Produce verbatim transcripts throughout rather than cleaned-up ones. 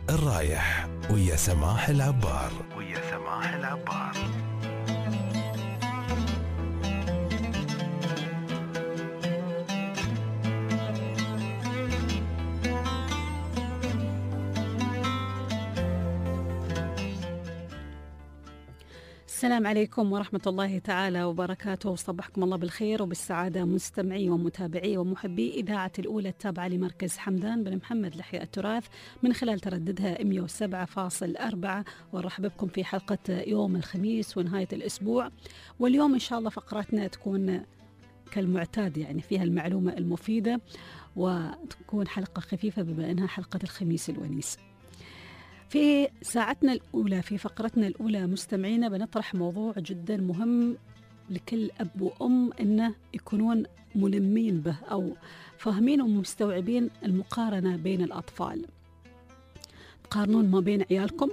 الرايح ويا سماح العبار ويا سماح العبار. السلام عليكم ورحمة الله تعالى وبركاته، وصبحكم الله بالخير وبالسعادة مستمعي ومتابعي ومحبي إذاعة الأولى التابعة لمركز حمدان بن محمد لحياء التراث من خلال ترددها مئة وسبعة فاصلة أربعة. ونرحب بكم في حلقة يوم الخميس ونهاية الأسبوع، واليوم إن شاء الله فقراتنا تكون كالمعتاد يعني فيها المعلومة المفيدة، وتكون حلقة خفيفة بما أنها حلقة الخميس الونيس. في ساعتنا الأولى في فقرتنا الأولى مستمعينا بنطرح موضوع جدا مهم لكل أب وأم إنه يكونون ملمين به أو فاهمين ومستوعبين المقارنة بين الأطفال. تقارنون ما بين عيالكم،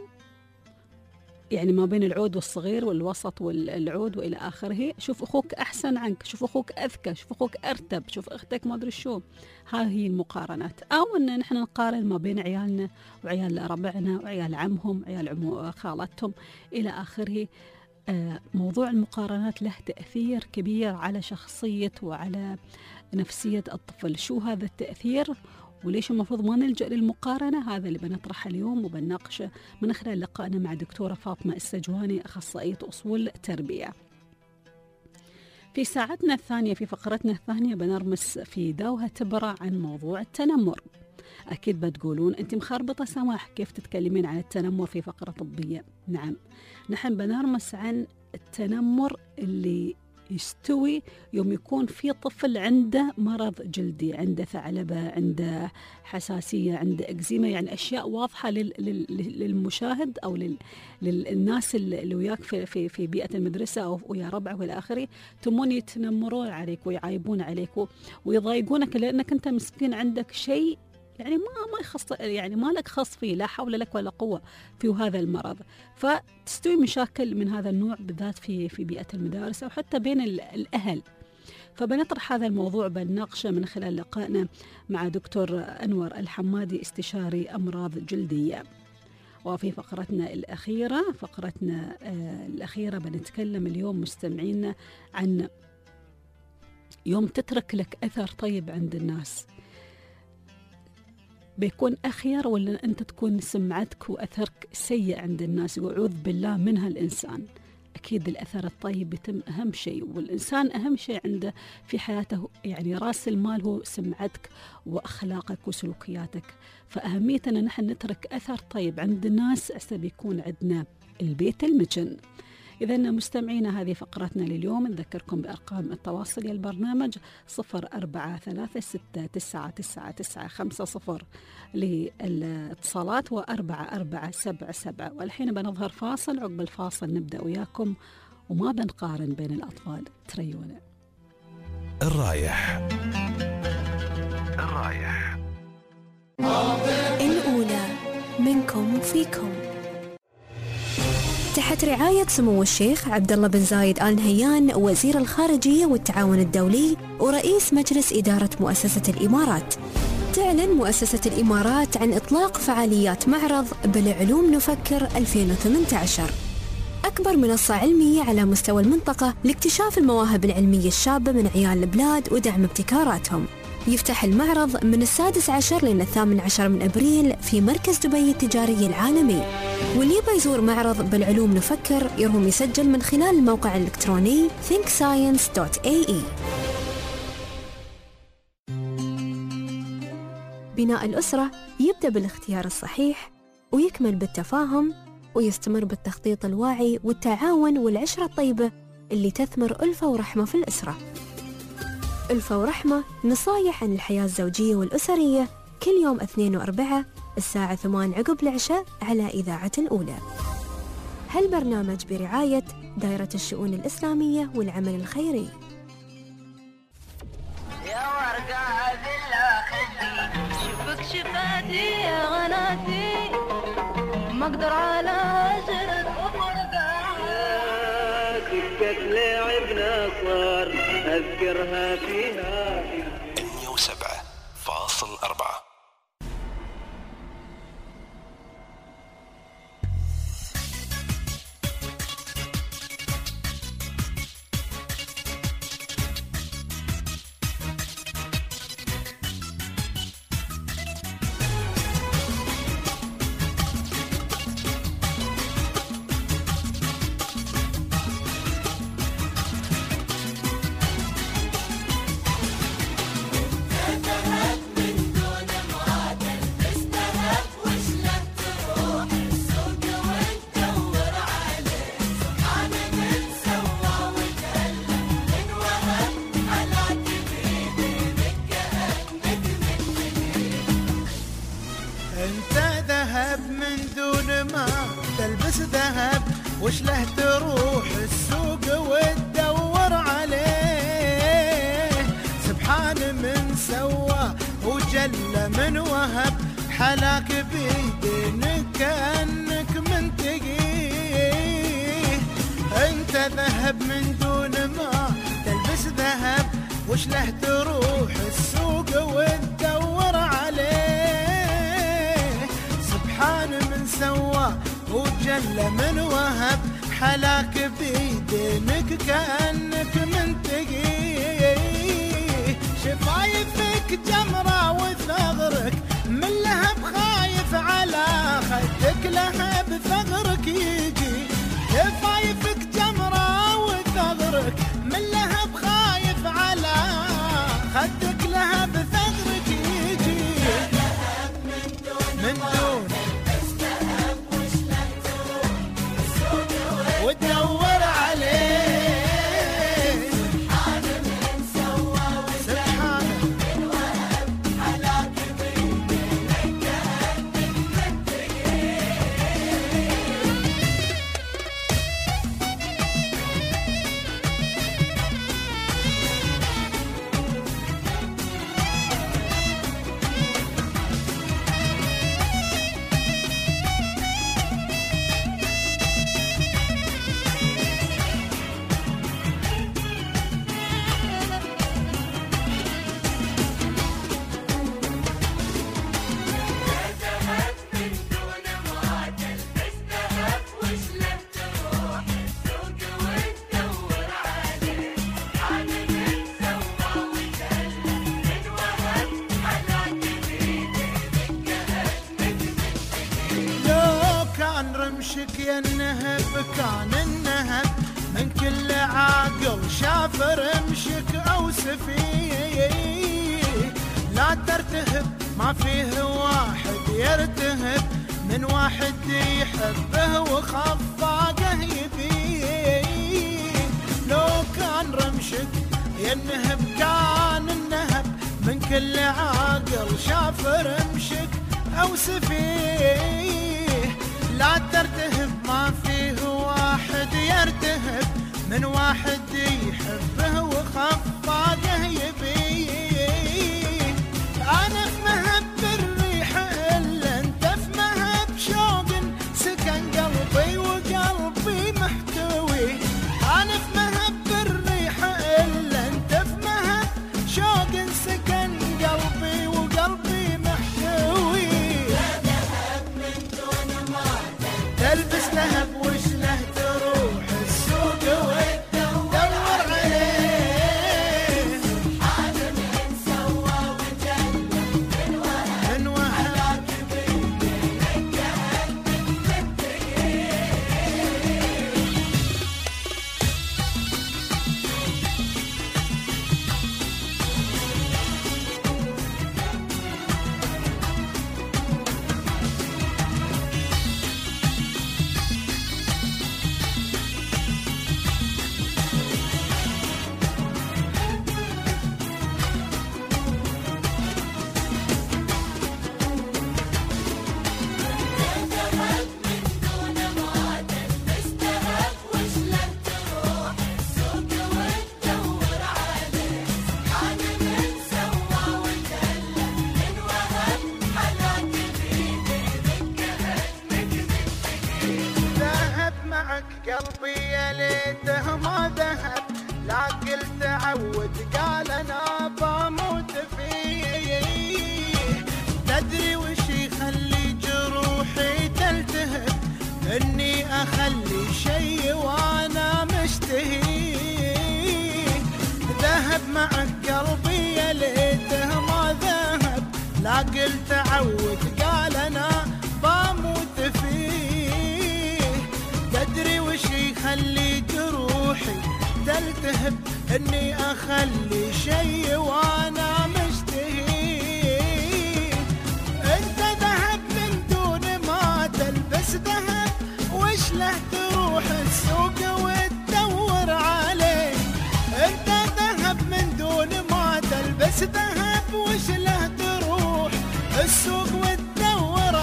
يعني ما بين العود والصغير والوسط والعود وإلى آخره. شوف أخوك أحسن عنك، شوف أخوك أذكى، شوف أخوك أرتب، شوف أختك ما أدري شو. هذه المقارنات. أو أن نحن نقارن ما بين عيالنا وعيال ربعنا وعيال عمهم عيال عمو خالتهم إلى آخره. آه موضوع المقارنات له تأثير كبير على شخصية وعلى نفسية الطفل. شو هذا التأثير وليش المفروض ما نلجأ للمقارنة؟ هذا اللي بنطرحه اليوم وبنناقشه من خلال لقائنا مع دكتورة فاطمة السجواني أخصائية أصول تربية. في ساعتنا الثانية في فقرتنا الثانية بنرمس في دوها تبرع عن موضوع التنمر. أكيد بتقولون أنت مخربطة سماح، كيف تتكلمين عن التنمر في فقرة طبية؟ نعم، نحن بنرمس عن التنمر اللي يستوي يوم يكون في طفل عنده مرض جلدي، عنده ثعلبة، عنده حساسية، عنده إكزيما، يعني أشياء واضحة للمشاهد أو للناس اللي وياك في, في, في بيئة المدرسة أو ويا ربع والى آخره، تمون يتنمرون عليك ويعايبون عليك ويضايقونك لأنك أنت مسكين عندك شيء يعني ما ما يخص، يعني ما لك خص فيه، لا حول لك ولا قوة في هذا المرض. فتستوي مشاكل من هذا النوع بالذات في في بيئة المدارس أو حتى بين الأهل. فبنطرح هذا الموضوع بنناقشه من خلال لقائنا مع دكتور أنور الحمادي استشاري أمراض جلدية. وفي فقرتنا الأخيرة فقرتنا آه الأخيرة بنتكلم اليوم مستمعينا عن يوم تترك لك أثر طيب عند الناس، بيكون أخير ولا أنت تكون سمعتك وأثرك سيء عند الناس وأعوذ بالله منها الإنسان؟ أكيد الأثر الطيب يتم أهم شيء، والإنسان أهم شيء عنده في حياته يعني رأس المال هو سمعتك وأخلاقك وسلوكياتك. فأهمية أن نحن نترك أثر طيب عند الناس أحسن بيكون عندنا البيت المجن. إذن مستمعينا هذه فقرتنا لليوم. نذكركم بأرقام التواصل للبرنامج صفر أربعة ثلاثة ستة تسعة تسعة تسعة خمسة صفر للاتصالات وأربعة أربعة سبعة سبعة. والحين بنظهر فاصل، عقب الفاصل نبدأ وياكم وما بنقارن بين الأطفال. تريونا الرايح الرايح الأولى منكم وفيكم تحت رعاية سمو الشيخ عبد الله بن زايد آل نهيان وزير الخارجية والتعاون الدولي ورئيس مجلس إدارة مؤسسة الإمارات. تعلن مؤسسة الإمارات عن إطلاق فعاليات معرض بالعلوم نفكر ألفين وثمانية عشر، أكبر منصة علمية على مستوى المنطقة لاكتشاف المواهب العلمية الشابة من عيال البلاد ودعم ابتكاراتهم. يفتح المعرض من السادس عشر لين الثامن عشر من أبريل في مركز دبي التجاري العالمي، واللي يبغى يزور معرض بالعلوم نفكر يرهم يسجل من خلال الموقع الإلكتروني think science dot a e. بناء الأسرة يبدأ بالاختيار الصحيح ويكمل بالتفاهم ويستمر بالتخطيط الواعي والتعاون والعشرة الطيبة اللي تثمر ألفة ورحمة في الأسرة. ألفة ورحمة نصايح عن الحياة الزوجية والأسرية كل يوم اثنين وأربعة الساعة ثمان عقب العشاء على إذاعة الأولى. هالبرنامج برعاية دائرة الشؤون الإسلامية والعمل الخيري. يا ورقة ذلا خدي شوفك شفاتي يا غناتي ما أقدر على هجرة سكت لعبنا صار أذكرها فيها مئة وسبعة فاصلة أربعة. انت ذهب من دون ما تلبس ذهب، وش له تروح السوق وتدور عليه. سبحان من سوى وجل من وهب، حلاك بيدينك كأنك من تقيه. انت ذهب من دون ما تلبس ذهب، وش له تروح السوق وتدور عليه. سبحان من سوى وجل من وهب، حلاك بيدينك كأنك من تقيه. شفايفك جمرة وثغرك من لهب خايف على خدك، لهب ثغرك يجي. شفايفك جمرة وثغرك من لهب خايف على خدك، لهب ثغرك يجي. من دون وتدور عليه. سبحان من سوى وجل من وهب، حلاك بيدينك كأنك من رمشك يا النهب كان النهب، من كل عاقل شاف رمشك او سفيه. لا ترتهب ما فيه واحد يرتهب، من واحد يحبه وخفاقه يبيه. لو كان رمشك يا النهب كان النهب، من كل عاقل شاف رمشك او سفيه. لا ترتهب ما فيه واحد يرتهب، من واحد يحبه وخفاقه يبيه. انا في مهب الريح الا انت في مهب شوق، سكن قلبي وقلبي محتوي. انا في مهب الريح الا انت في مهب شوق، سكن قلبي وقلبي محتوي. تلبس لهب وش له تروح السوق وتدور عليه. سبحان من سوى وجل من وهب، من وهب بيدينك كأنك من تقيه. قلبي يا ليته ما ذهب، لا قلت عود قال انا بموت فيه. تدري وش يخلي جروحي تلتهب، اني اخلي شي وانا مشتهي. ذهب معك قلبي يا ليته ما ذهب، لا قلت عود قال انا بموت فيه. تدري وش يخلي جروحي تلتهب، اني اخلي شي وانا مشتهي. انت ذهب من دون ما تلبس ذهب، وش له تروح السوق وتدور عليه. انت ذهب من دون ما تلبس ذهب، وش له تروح السوق وتدور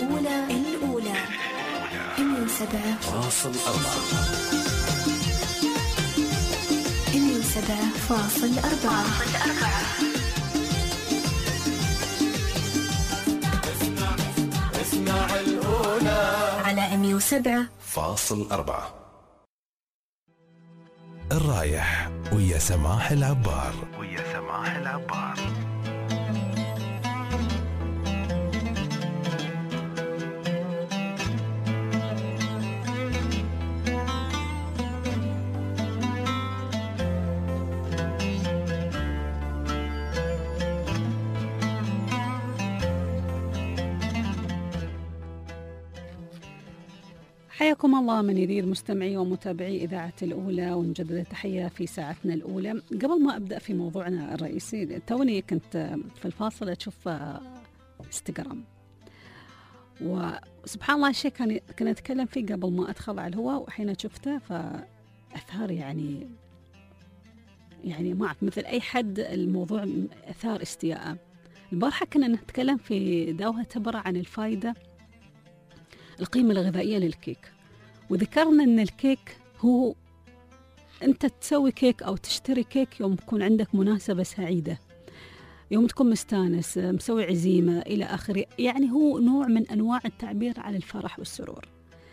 الأولى الأولى مية وسبعة فاصل أربعة مية وسبعة فاصل أربعة. اسمع الأولى على مية وسبعة فاصل أربعة. الرايح ويا سماح العبار ويا سماح العبار. حياكم الله من يدير مستمعي ومتابعي إذاعة الأولى، ونجدد التحية في ساعتنا الأولى. قبل ما أبدأ في موضوعنا الرئيسي، توني كنت في الفاصل أشوف انستغرام، وسبحان الله شيء كان كنا أتكلم فيه قبل ما أدخل على الهواء، وحين شفته فأثار يعني يعني ما أعرف، مثل أي حد الموضوع أثار استياء. البارحة كنا نتكلم في داوها تبرع عن الفائدة القيمة الغذائية للكيك، وذكرنا أن الكيك هو أنت تسوي كيك أو تشتري كيك يوم تكون عندك مناسبة سعيدة، يوم تكون مستانس، مسوي عزيمة إلى آخره، يعني هو نوع من أنواع التعبير عن الفرح والسرور.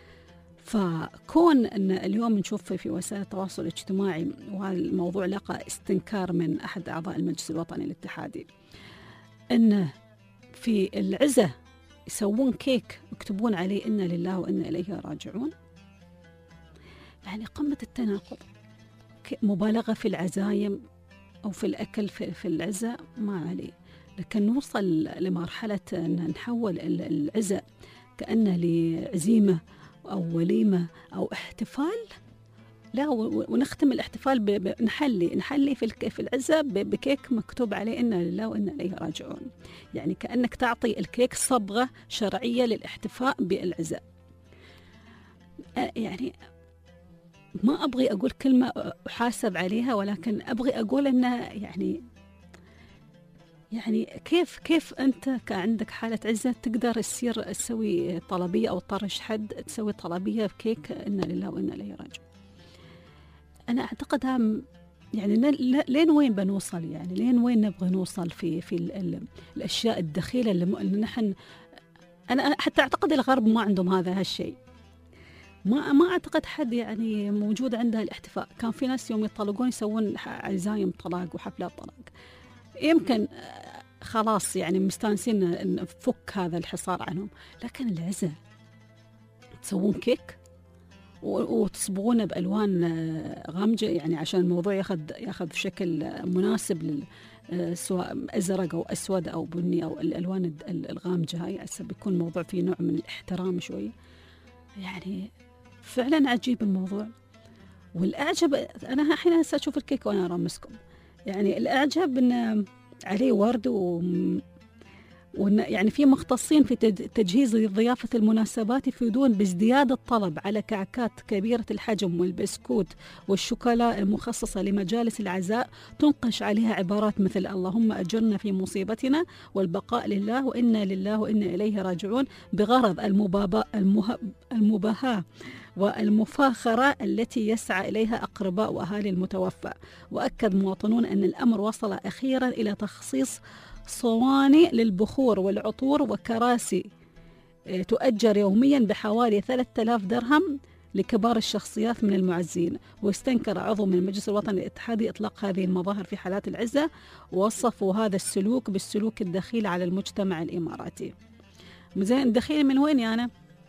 فكون أن اليوم نشوف في وسائل التواصل الاجتماعي، وهذا الموضوع لقى استنكار من أحد أعضاء المجلس الوطني الاتحادي، أن في العزة يسوون كيك يكتبون عليه إنا لله وإنا إليه راجعون، يعني قمة التناقض. مبالغة في العزايم أو في الأكل في, في العزة ما عليه، لكن نوصل لمرحلة أن نحول العزة كأنه لعزيمة أو وليمة أو احتفال، لا، ونختم الاحتفال بنحلي نحلي في في العزة بكيك مكتوب عليه إنا لله وإنا إليه راجعون، يعني كأنك تعطي الكيك صبغة شرعية للاحتفاء بالعزة. يعني ما أبغي أقول كلمة أحاسب عليها، ولكن أبغي أقول إنه يعني يعني كيف كيف أنت كعندك حالة عزة تقدر تصير تسوي طلبية أو طرش حد تسوي طلبية بكيك إنا لله وإنا إليه راجعون. أنا أعتقدها يعني لين وين بنوصل، يعني لين وين نبغى نوصل في في ال ال الأشياء الدخيلة اللي نحن. أنا حتى أعتقد الغرب ما عندهم هذا هالشيء، ما ما أعتقد حد يعني موجود عنده الاحتفاء. كان في ناس يوم يطلقون يسوون عزايم طلاق وحفلات طلاق، يمكن خلاص يعني مستانسين نفك هذا الحصار عنهم، لكن العزة تسوون كيك وتصبغونه بألوان غامجة، يعني عشان الموضوع ياخذ ياخذ شكل مناسب، سواء أزرق أو أسود أو بني أو الألوان الغامجة هاي، بيكون موضوع فيه نوع من الاحترام شوية. يعني فعلا عجيب الموضوع. والأعجب أنا حين أشوف الكيك وأنا أرمسكم، يعني الأعجب إنه عليه ورد و يعني في مختصين في تجهيز ضيافة المناسبات يفيدون بازدياد الطلب على كعكات كبيرة الحجم والبسكوت والشوكولا المخصصة لمجالس العزاء، تنقش عليها عبارات مثل اللهم أجرنا في مصيبتنا والبقاء لله وإنا لله وإنا إليه راجعون، بغرض المباهاة والمفاخرة التي يسعى إليها أقرباء وأهالي المتوفى. وأكد مواطنون أن الأمر وصل أخيرا إلى تخصيص صواني للبخور والعطور وكراسي تؤجر يوميا بحوالي ثلاثة آلاف درهم لكبار الشخصيات من المعزين. واستنكر عضو من المجلس الوطني الاتحادي إطلاق هذه المظاهر في حالات العزة، ووصفوا هذا السلوك بالسلوك الدخيل على المجتمع الإماراتي. زين الدخيل من وين يعني؟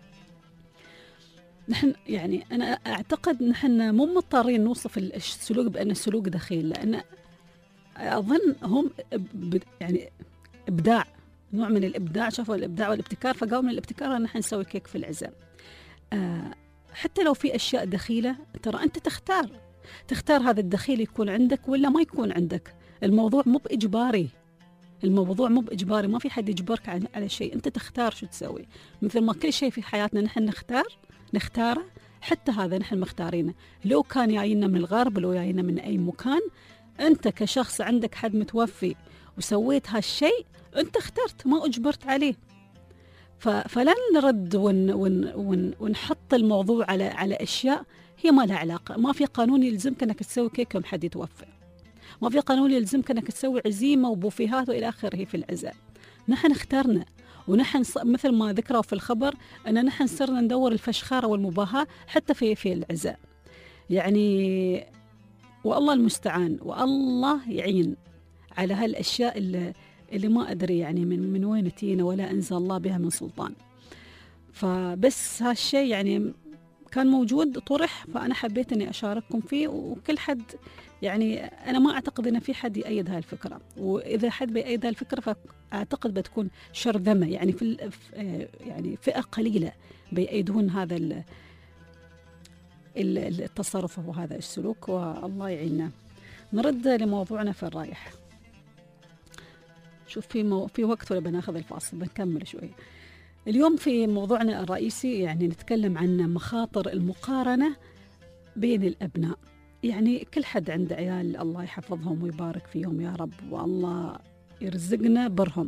نحن يعني أنا أعتقد نحن مو مضطرين نوصف السلوك بأنه سلوك دخيل، لأن أظن هم يعني إبداع، نوع من الإبداع، شافوا الإبداع والابتكار فقاموا من الابتكار أن نحن نسوي كيك في العزاء. آه حتى لو في أشياء دخيلة ترى أنت تختار تختار هذا الدخيل يكون عندك ولا ما يكون عندك. الموضوع مو بإجباري، الموضوع مو بإجباري، ما في حد يجبرك على شيء، أنت تختار شو تسوي. مثل ما كل شيء في حياتنا نحن نختار نختاره، حتى هذا نحن مختارينه، لو كان جاينا من الغرب لو جاينا من أي مكان. أنت كشخص عندك حد متوفي وسويت هالشيء، أنت اخترت ما أجبرت عليه. فلن نرد ون ون ون ونحط الموضوع على على أشياء هي ما لها علاقة. ما في قانون يلزمك أنك تسوي كيك يوم حد يتوفى، ما في قانون يلزمك أنك تسوي عزيمة وبوفيهات وإلى آخره في العزاء. نحن اخترنا، ونحن مثل ما ذكروا في الخبر أن نحن صرنا ندور الفشخارة والمباهاة حتى في في العزاء يعني. والله المستعان، والله يعين على هالأشياء اللي, اللي ما أدري يعني من من وين تينا ولا أنزل الله بها من سلطان. فبس هالشيء يعني كان موجود طرح، فأنا حبيت أني أشارككم فيه، وكل حد يعني أنا ما أعتقد أن في حد يأيد هاي الفكرة، وإذا حد بيأيد هاي الفكرة فأعتقد بتكون شرذمة يعني في يعني فئة قليلة بيأيدون هذا التصرف وهذا السلوك، والله يعيننا. نرد لموضوعنا في الرايح. شوف في مو... في وقت ولا بناخذ الفاصل؟ بنكمل شوي. اليوم في موضوعنا الرئيسي يعني نتكلم عن مخاطر المقارنة بين الأبناء. يعني كل حد عنده عيال، الله يحفظهم ويبارك فيهم يا رب، والله يرزقنا برهم.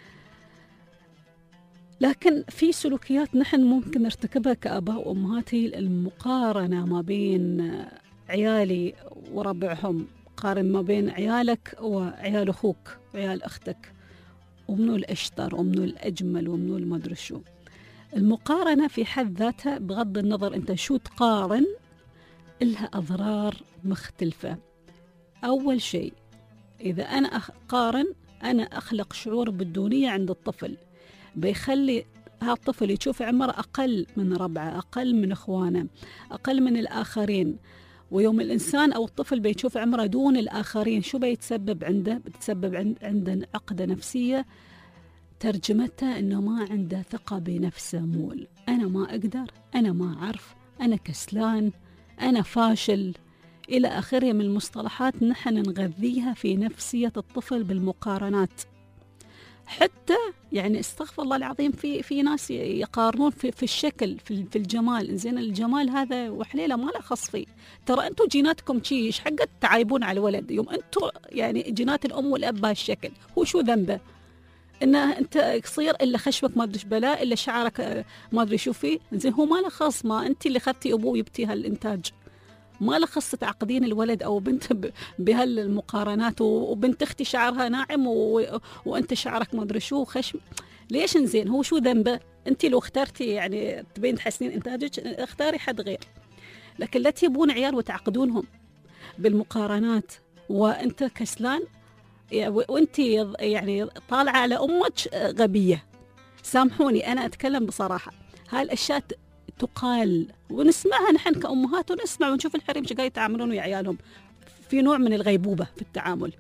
لكن في سلوكيات نحن ممكن نرتكبها كأباء وأمهات، هي المقارنة ما بين عيالي وربعهم، قارن ما بين عيالك وعيال أخوك وعيال أختك، ومنو الأشطر ومنو الأجمل ومنو المدري شو. المقارنة في حد ذاتها بغض النظر أنت شو تقارن إلها أضرار مختلفة. أول شيء إذا أنا أقارن أنا أخلق شعور بالدونية عند الطفل، بيخلي هذا الطفل يشوف عمره أقل من ربعه، أقل من إخوانه، أقل من الآخرين. ويوم الإنسان أو الطفل بيشوف عمره دون الآخرين شو بيتسبب عنده؟ بتسبب عنده عقدة نفسية ترجمتها أنه ما عنده ثقة بنفسه، مول أنا ما أقدر، أنا ما أعرف، أنا كسلان، أنا فاشل، إلى آخره من المصطلحات نحن نغذيها في نفسية الطفل بالمقارنات. حتى يعني استغفر الله العظيم في في ناس يقارنون في, في الشكل، في, في الجمال. زين الجمال هذا وحليله ما له خص فيه، ترى انتم جيناتكم شي ايش حقت تعايبون على الولد؟ يوم انتم يعني جينات الام والاب بهالشكل، هو شو ذنبه انه انت قصير الا خشبك ما ادري بلا الا شعرك ما ادري شو فيه؟ زين هو ما له خص، ما انت اللي اخذتي ابوه يبتي هالانتاج، ما له خص تعقدين الولد او بنت بهالمقارنات، وبنت اختي شعرها ناعم و... وانت شعرك ما ادري شو خشم. ليش؟ زين هو شو ذنبه؟ انت لو اخترتي يعني تبين تحسنين انتاجك اختاري حد غير، لكن لا تجيبون عيال وتعقدونهم بالمقارنات وانت كسلان وانت يعني طالعه على امك غبيه. سامحوني انا اتكلم بصراحه، هاي الاشياء تقال ونسمعها نحن كأمهات، ونسمع ونشوف الحريم شو قاعد يتعاملون ويا عيالهم، في نوع من الغيبوبة في التعامل.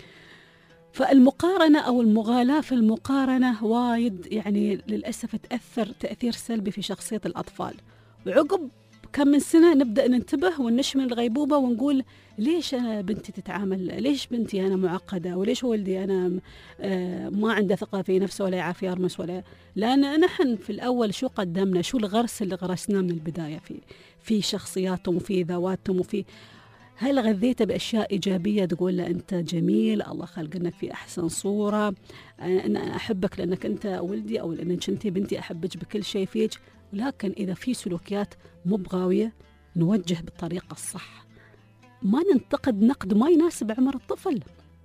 فالمقارنة أو المغالاة في المقارنة وايد يعني للأسف تأثر تأثير سلبي في شخصية الأطفال، وعقب كم من سنة نبدأ ننتبه وننش من الغيبوبة ونقول ليش أنا بنتي تتعامل، ليش بنتي أنا معقدة، وليش ولدي أنا ما عنده ثقة في نفسه ولا يعرف يرمس ولا. لأن نحن في الأول شو قدمنا، شو الغرس اللي غرسناه من البداية في في شخصياتهم وفي ذواتهم، وفي هل غذيته بأشياء إيجابية تقول له أنت جميل، الله خلقنك في أحسن صورة، أنا أحبك لأنك أنت ولدي أو لأنك أنت بنتي، أحبك بكل شيء فيك. لكن إذا في سلوكيات مبغاوية نوجه بالطريقة الصح، ما ننتقد نقد ما يناسب عمر الطفل،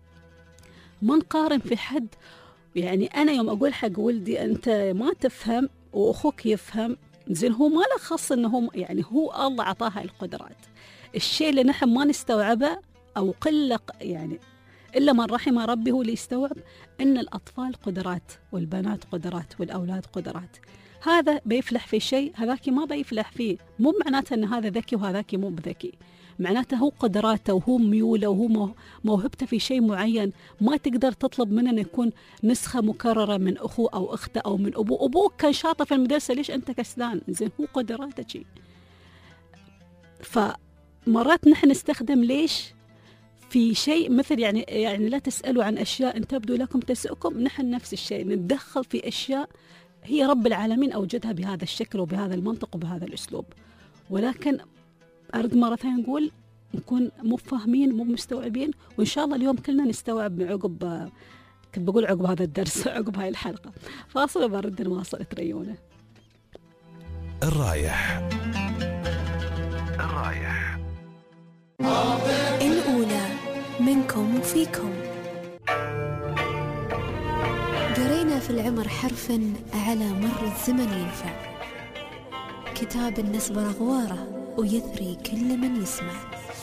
ما نقارن في حد. يعني أنا يوم أقول حق ولدي أنت ما تفهم وأخوك يفهم، زين هو ما له خص أنه يعني هو الله عطاها القدرات. الشيء اللي نحن ما نستوعبه أو قلق يعني إلا من رحم ربي هو اللي يستوعب أن الأطفال قدرات والبنات قدرات والأولاد قدرات. هذا بيفلح في شيء هذاك ما بيفلح فيه، مو معناته أن هذا ذكي وهذاك مو بذكي، معناته هو قدراته وهو ميوله وهو موهبته في شيء معين. ما تقدر تطلب منه أن يكون نسخة مكررة من أخوه أو أخته أو من أبوه. أبوك كان شاطر في المدرسة، ليش أنت كسلان؟ زين هو قدراته شيء. فمرات نحن نستخدم ليش في شيء مثل يعني يعني لا تسألوا عن أشياء إن تبدو لكم تسؤكم، نحن نفس الشيء نتدخل في أشياء هي رب العالمين أوجدها بهذا الشكل وبهذا المنطق وبهذا الأسلوب. ولكن أرد مرة ثانية نقول نكون مو فاهمين مو مستوعبين، وإن شاء الله اليوم كلنا نستوعب عقب كنت بقول عقب هذا الدرس عقب هاي الحلقة. فاصل وبرد نواصل تريونه. الرايح الرايح الأولى منكم وفيكم. قرينا في العمر حرفا على مر الزمن ينفع، كتاب النسبر أغواره ويثري كل من يسمع.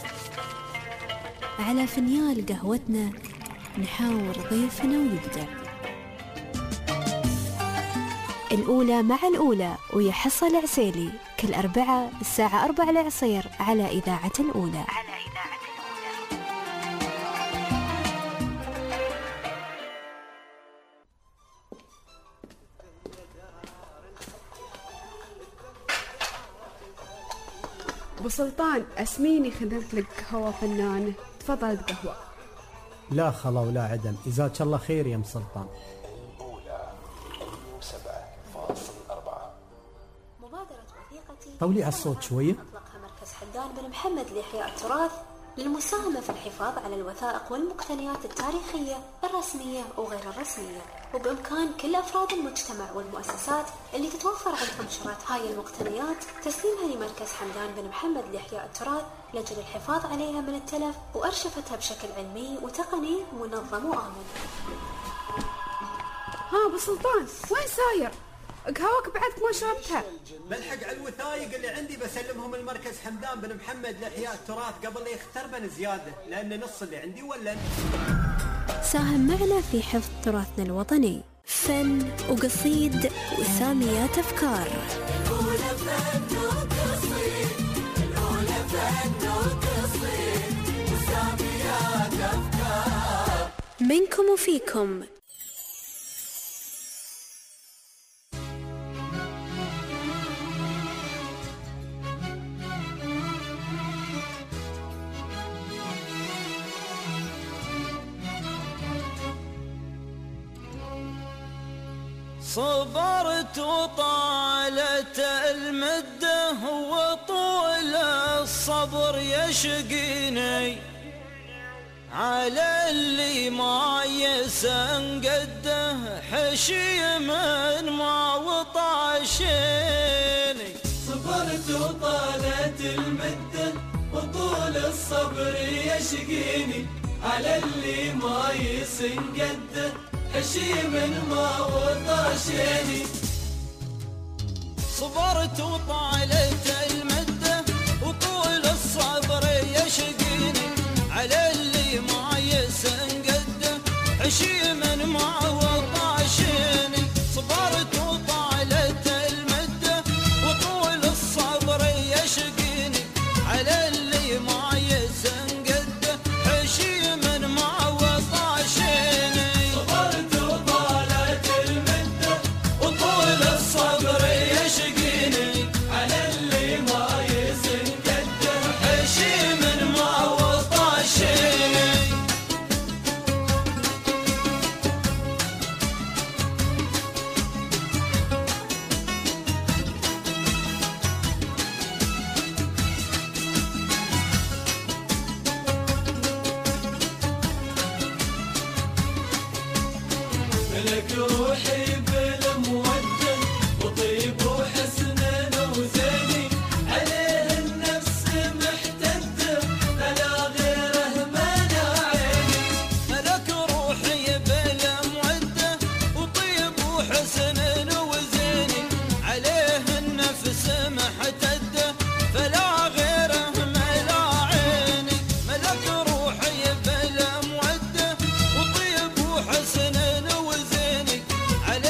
على فنيال قهوتنا نحاور ضيفنا ويبدع. الأولى مع الأولى ويحصل عسيلي كل أربعة الساعة أربعة العصير على إذاعة الأولى. أبو سلطان أسميني خدمت لك قهوة فنانة، تفضل قهوة. لا خلا ولا عدم، جزاك الله خير يا ام سلطان. مبادرة وثيقتي طولي على الصوت شوية. أطلقها مركز حمدان بن محمد لإحياء التراث للمساهمة في الحفاظ على الوثائق والمقتنيات التاريخية الرسمية وغير الرسمية، وبإمكان كل أفراد المجتمع والمؤسسات اللي تتوفر عندهم شراط هاي المقتنيات تسليمها لمركز حمدان بن محمد لإحياء التراث لأجل الحفاظ عليها من التلف وأرشفتها بشكل علمي وتقني منظم وآمن. ها أبو سلطان وين ساير؟ قهوك بعدك ما شربتها. بلحق على الوثائق اللي عندي بسلمهم المركز حمدان بن محمد لإحياء التراث قبل لا يختربن زيادة، لأن نص اللي عندي ولا. ساهم معنا في حفظ تراثنا الوطني، فن وقصيد وساميات أفكار. منكم وفيكم. صبرت وطالت المدة وطول الصبر يشقيني على اللي ما يسنقده حشي من ما وطاشيني. صبرت وطالت المدة وطول الصبر يشقيني على اللي ما يسنقده حشي من ما وطاشيني. صبرت وطالت المدة وطول الصبر يشقيني على اللي ما يسنقده حشي من ما وطاشيني. صبرت وطالت المدة وطول الصبر يشقيني على اللي ما يسنقده حشي من ما وطاشيني. ملك روحي بالمودة وطيب وحسن وزيني عليه النفس محتدة فلا غيره منع عيني. ملك روحي بالمودة وطيب وحسن وزيني عليه النفس محتدة فلا غيره منع عيني. ملك روحي بالمودة وطيب وحسن وزيني عليه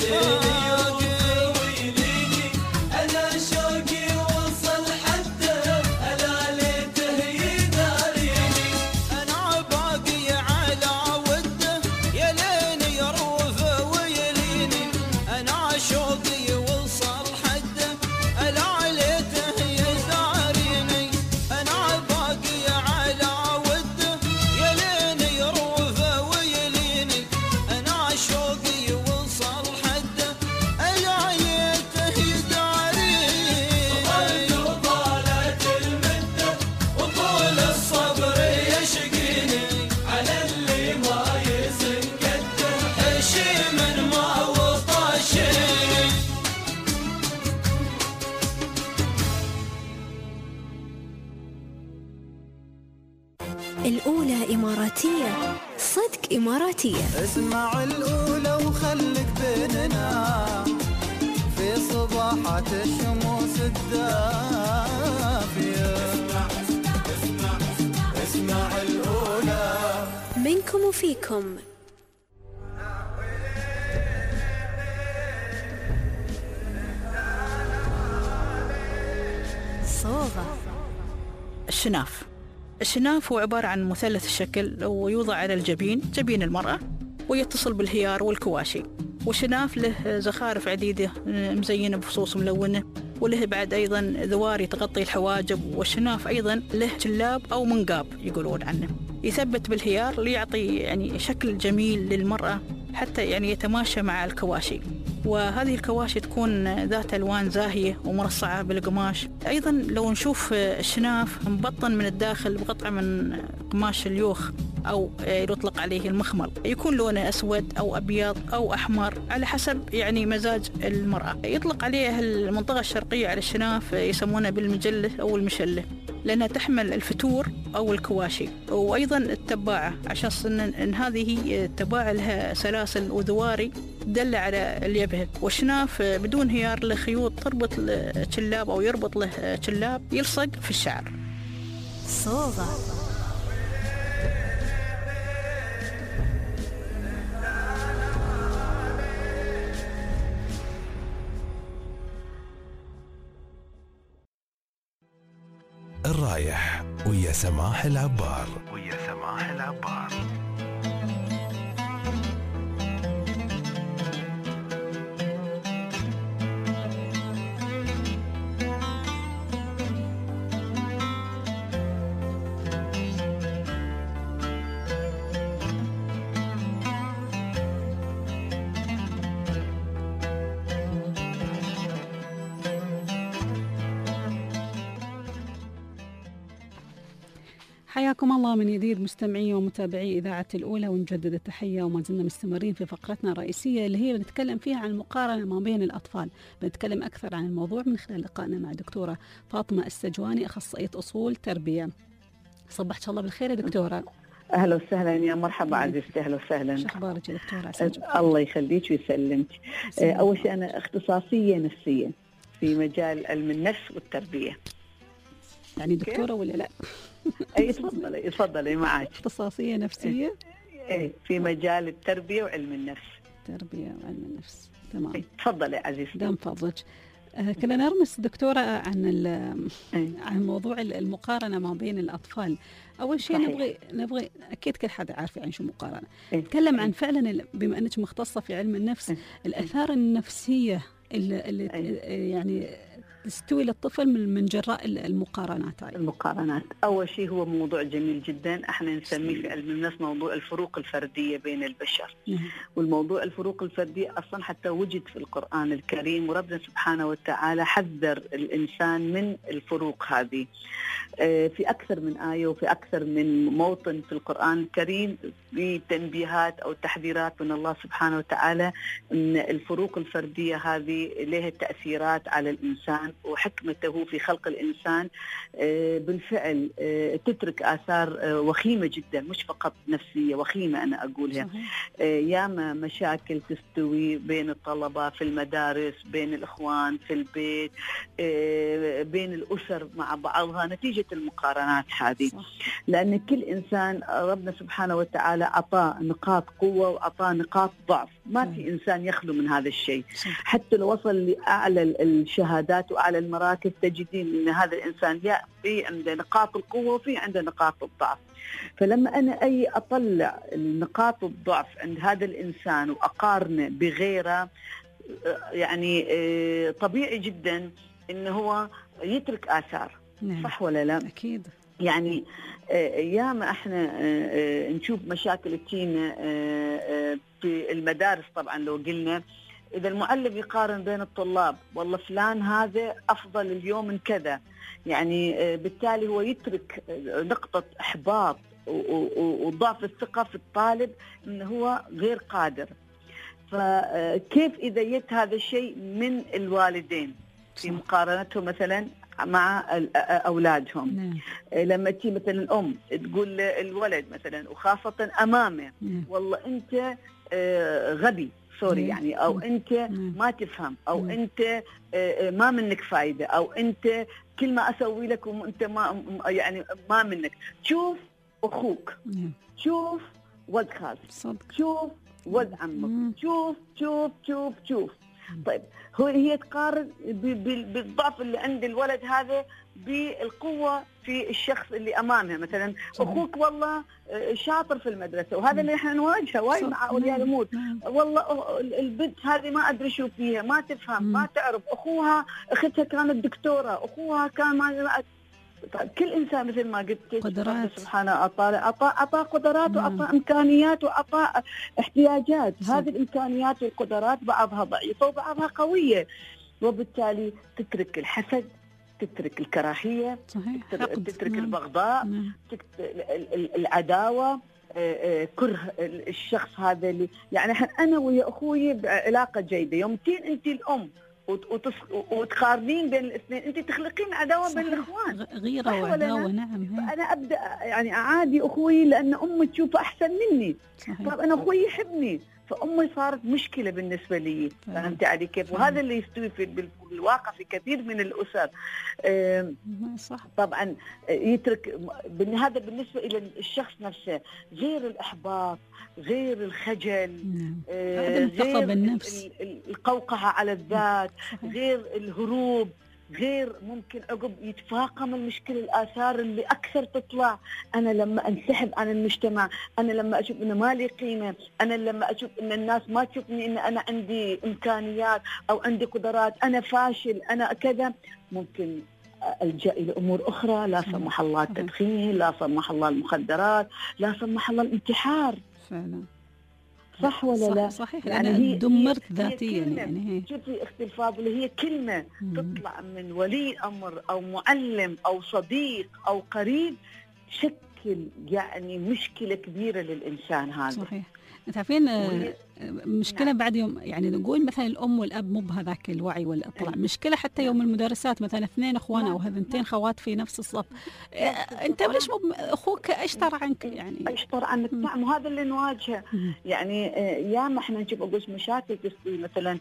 عليني ويليني أنا شوقي وصل حده ألا ليته يداريني أنا باقي على وده يا ليني يروف ويليني أنا شوقي وصل حده ألا ليته يداريني أنا باقي على وده يا ليني يروف ويليني أنا شوقي وصل حده ألا ليته يداريني وطالت المدة وطول الصبر يشقيني على اللي ما يسنقده حشي من ما وطاشيني الأولى إماراتية، صدق إماراتية. اسمع الأولى وخلك بيننا في صباحات الشموس الدافية. اسمع اسمع اسمع الأولى. منكم وفيكم. صوغة. الشناف. الشناف هو عبارة عن مثلث الشكل ويوضع على الجبين، جبين المرأة، ويتصل بالهيار والكواشي. والشناف له زخارف عديدة مزينة بفصوص ملونة، وله بعد أيضا ذواري تغطي الحواجب. والشناف أيضا له جلاب أو منقاب يقولون عنه، يثبت بالهيار ليعطي يعني شكل جميل للمرأة حتى يعني يتماشى مع الكواشي. وهذه الكواشي تكون ذات ألوان زاهية ومرصعة بالقماش. أيضا لو نشوف الشناف مبطن من الداخل بقطعة من قماش اليوخ أو يطلق عليه المخمل، يكون لونه أسود أو أبيض أو أحمر على حسب يعني مزاج المرأة. يطلق عليه المنطقة الشرقية على الشناف يسمونه بالمجلة أو المشلة، لأنها تحمل الفتور أو الكواشي. وأيضا التباعة، عشان إن هذه التباعة لها سلاسل وذواري تدل على اليبهة. والشناف بدون هيار له خيوط تربط الشلاب أو يربط له شلاب يلصق في الشعر. صوغة. الرايح ويا سماح العبار. ويا سماح العبار. حياكم الله من جديد مستمعي ومتابعي إذاعة الأولى، ونجدد التحية. وما زلنا مستمرين في فقرتنا الرئيسية اللي هي بنتكلم فيها عن المقارنة ما بين الأطفال. بنتكلم أكثر عن الموضوع من خلال لقائنا مع دكتورة فاطمة السجواني، أخصائية أصول تربية. صبحت الله بالخير يا دكتورة. أهلا وسهلا، يا مرحبا عزيزتي، أهلا وسهلا. شو أخبارك يا دكتورة؟ الله يخليك ويسلمك. أول شيء أنا اختصاصية نفسية في مجال علم النفس والتربية. يعني دكتورة ولا لا؟ اي تفضلي تفضلي معك. اختصاصية نفسية اي في مجال التربية وعلم النفس. تربية وعلم النفس، تمام. تفضلي عزيزتي. دام فضلك. آه كنا نرمس دكتورة عن عن موضوع المقارنة ما بين الأطفال. أول شيء صحيح. نبغي نبغي أكيد كل حدا عارف يعني شو مقارنة. نتكلم عن فعلا بما أنك مختصة في علم النفس ايه. الآثار النفسية اللي, اللي ايه. يعني تستوي للطفل من جراء المقارنات هاي. المقارنات أول شيء هو موضوع جميل جدا، احنا نسميه في علم النفس موضوع الفروق الفردية بين البشر. مم. والموضوع الفروق الفردية أصلا حتى وجد في القرآن الكريم، وربنا سبحانه وتعالى حذر الإنسان من الفروق هذه في أكثر من آية وفي أكثر من موطن في القرآن الكريم، في تنبيهات أو تحذيرات من الله سبحانه وتعالى أن الفروق الفردية هذه لها تأثيرات على الإنسان وحكمته في خلق الإنسان بالفعل تترك آثار وخيمة جدا، مش فقط نفسية، وخيمة أنا أقولها. ياما مشاكل تستوي بين الطلبة في المدارس، بين الإخوان في البيت، بين الأسر مع بعضها نتيجة المقارنات هذه. لأن كل إنسان ربنا سبحانه وتعالى أعطاه نقاط قوة وأعطاه نقاط ضعف، ما في إنسان يخلو من هذا الشيء. حتى لو وصل لأعلى الشهادات وأعلى المراكز تجدين أن هذا الإنسان في عنده نقاط القوة وفي عنده نقاط الضعف. فلما أنا أي أطلع نقاط الضعف عند هذا الإنسان وأقارنه بغيره، يعني طبيعي جدا إنه هو يترك آثار. نعم. صح ولا لا؟ أكيد. يعني ياما احنا نشوف مشاكل تجينا في المدارس. طبعا لو قلنا إذا المعلم يقارن بين الطلاب، والله فلان هذا أفضل اليوم من كذا، يعني بالتالي هو يترك نقطة إحباط وضعف الثقة في الطالب إنه هو غير قادر. فكيف إذا يت هذا الشيء من الوالدين في مقارنتهم مثلا مع أولادهم؟ نعم. لما تي مثلا أم تقول الولد مثلا وخاصة أمامه، نعم. والله أنت غبي، سوري يعني، أو أنت ما تفهم، أو أنت ما منك فايدة، أو أنت كل ما أسوي لك وأنت ما يعني ما منك. شوف أخوك، شوف ولد خالك، شوف ولد عمك، شوف شوف شوف شوف. طيب هو هي تقارن بالضعف اللي عند الولد هذا بالقوة في الشخص اللي أمامها. مثلا أخوك والله شاطر في المدرسة، وهذا اللي احنا نواجهه وايد مع أولياء الأمور. والله البنت هذه ما أدري شو فيها، ما تفهم، ما تعرف، أخوها أختها كانت دكتورة، أخوها كان ما. طيب كل إنسان مثل ما قلت قدرات سبحانه أعطى أعطى أعطى قدرات، نعم. وأعطى إمكانيات، وأعطى احتياجات. صح. هذه الإمكانيات والقدرات بعضها ضعيفة وبعضها قوية، وبالتالي تترك الحسد، تترك الكراهية، صحيح. تترك نعم. البغضاء، نعم. العداوة، كره الشخص هذا اللي يعني أنا ويا أخوي بعلاقة جيدة، يومتين أنت الأم وتقارنين بين الاثنين، انت تخلقين عداوه بين الاخوان، غيره وعداوه. نعم. انا ابدا يعني اعادي اخوي لان امي تشوفه احسن مني. صحيح. طب انا اخوي يحبني، فامي صارت مشكله بالنسبه لي. فهمت علي كيف؟ وهذا اللي يستوي في الواقع في كثير من الاسر. صح. طبعا يترك هذا بالنسبه الى الشخص نفسه، غير الاحباط، غير الخجل، عدم الثقه بالنفس، القوقعه على الذات، غير الهروب، غير ممكن عقب يتفاقم المشكلة الآثار اللي أكثر تطلع. أنا لما أنسحب عن المجتمع، أنا لما أشوف إنه ما لي قيمة، أنا لما أشوف إن الناس ما تشوفني إن أنا عندي إمكانيات أو عندي قدرات، أنا فاشل، أنا كذا، ممكن ألجأ إلى أمور أخرى، لا سمح الله التدخين، لا سمح الله المخدرات، لا سمح الله الانتحار. فعلا. صح ولا صح لا؟ صحيح. يعني هي دمرت ذاتيا. يعني هي شوفي اختي الفاضله، هي كلمه مم. تطلع من ولي امر او معلم او صديق او قريب تشكل يعني مشكله كبيره للانسان هذا. صحيح. تعرفين مشكلة نعم. بعد يوم يعني نقول مثلا الأم والأب مو بهذاك الوعي والإطلاع، نعم. مشكلة حتى يوم المدرسات مثلا اثنين أخوان نعم. أو هذنتين خوات في نفس الصف، نعم. أنت ليش مو أخوك أشطر عنك؟ يعني أشطر عنك. نعم. وهذا اللي نواجهه. يعني ياما إحنا نشوف أقول مشاكل تسوي مثلا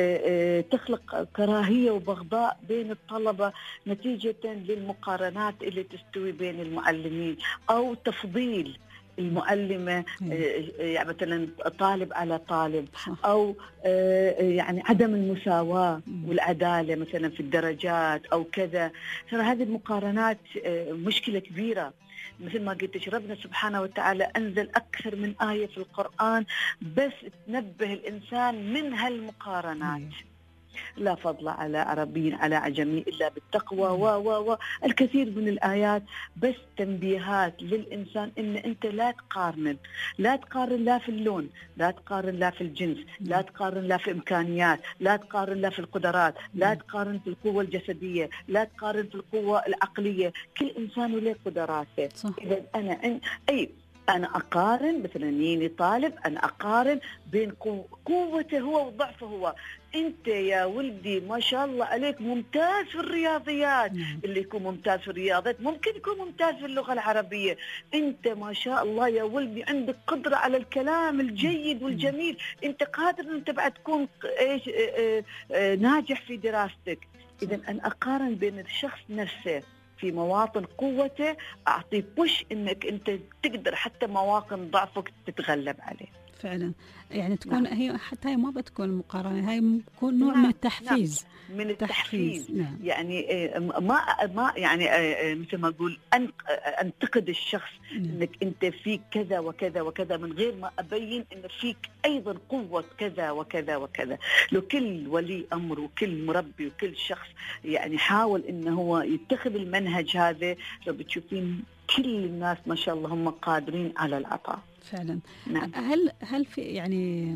تخلق كراهية وبغضاء بين الطلبة نتيجة للمقارنات اللي تستوي بين المعلمين، أو تفضيل المعلمة يعني مثلا طالب على طالب، أو يعني عدم المساواة والعدالة مثلا في الدرجات أو كذا. ترى هذه المقارنات مشكلة كبيرة. مثل ما قلت ربنا سبحانه وتعالى أنزل أكثر من آية في القرآن بس تنبه الإنسان من هالمقارنات. لا فضل على عربي على عجمي إلا بالتقوى و و و الكثير من الآيات بس تنبيهات للإنسان إن أنت لا تقارن، لا تقارن لا في اللون، لا تقارن لا في الجنس، لا تقارن لا في إمكانيات، لا تقارن لا في القدرات، لا تقارن في القوة الجسدية، لا تقارن في القوة العقلية. كل إنسان له قدراته. إذا أنا عن... أي أنا أقارن مثلا يجيني طالب، أنا أقارن بين قوته هو وضعفه هو. انت يا ولدي ما شاء الله عليك ممتاز في الرياضيات. اللي يكون ممتاز في الرياضيات ممكن يكون ممتاز في اللغة العربية. انت ما شاء الله يا ولدي عندك قدرة على الكلام الجيد والجميل، انت قادر ان انت بعد تكون ايش اه اه ناجح في دراستك. اذا انا اقارن بين الشخص نفسه في مواطن قوته، اعطيه بوش انك انت تقدر حتى مواطن ضعفك تتغلب عليه. فعلا يعني تكون نعم. هي حتى هي ما بتكون مقارنة، هي بتكون نوع نعم. من التحفيز. نعم. من التحفيز نعم. يعني ما ما يعني مثل ما اقول انتقد الشخص نعم. انك انت فيك كذا وكذا وكذا من غير ما ابين ان فيك ايضا قوة كذا وكذا وكذا. لو كل ولي امر وكل مربي وكل شخص يعني حاول انه هو يتخذ المنهج هذا، لو بتشوفين كل الناس ما شاء الله هم قادرين على العطاء. فعلا نعم. هل هل في يعني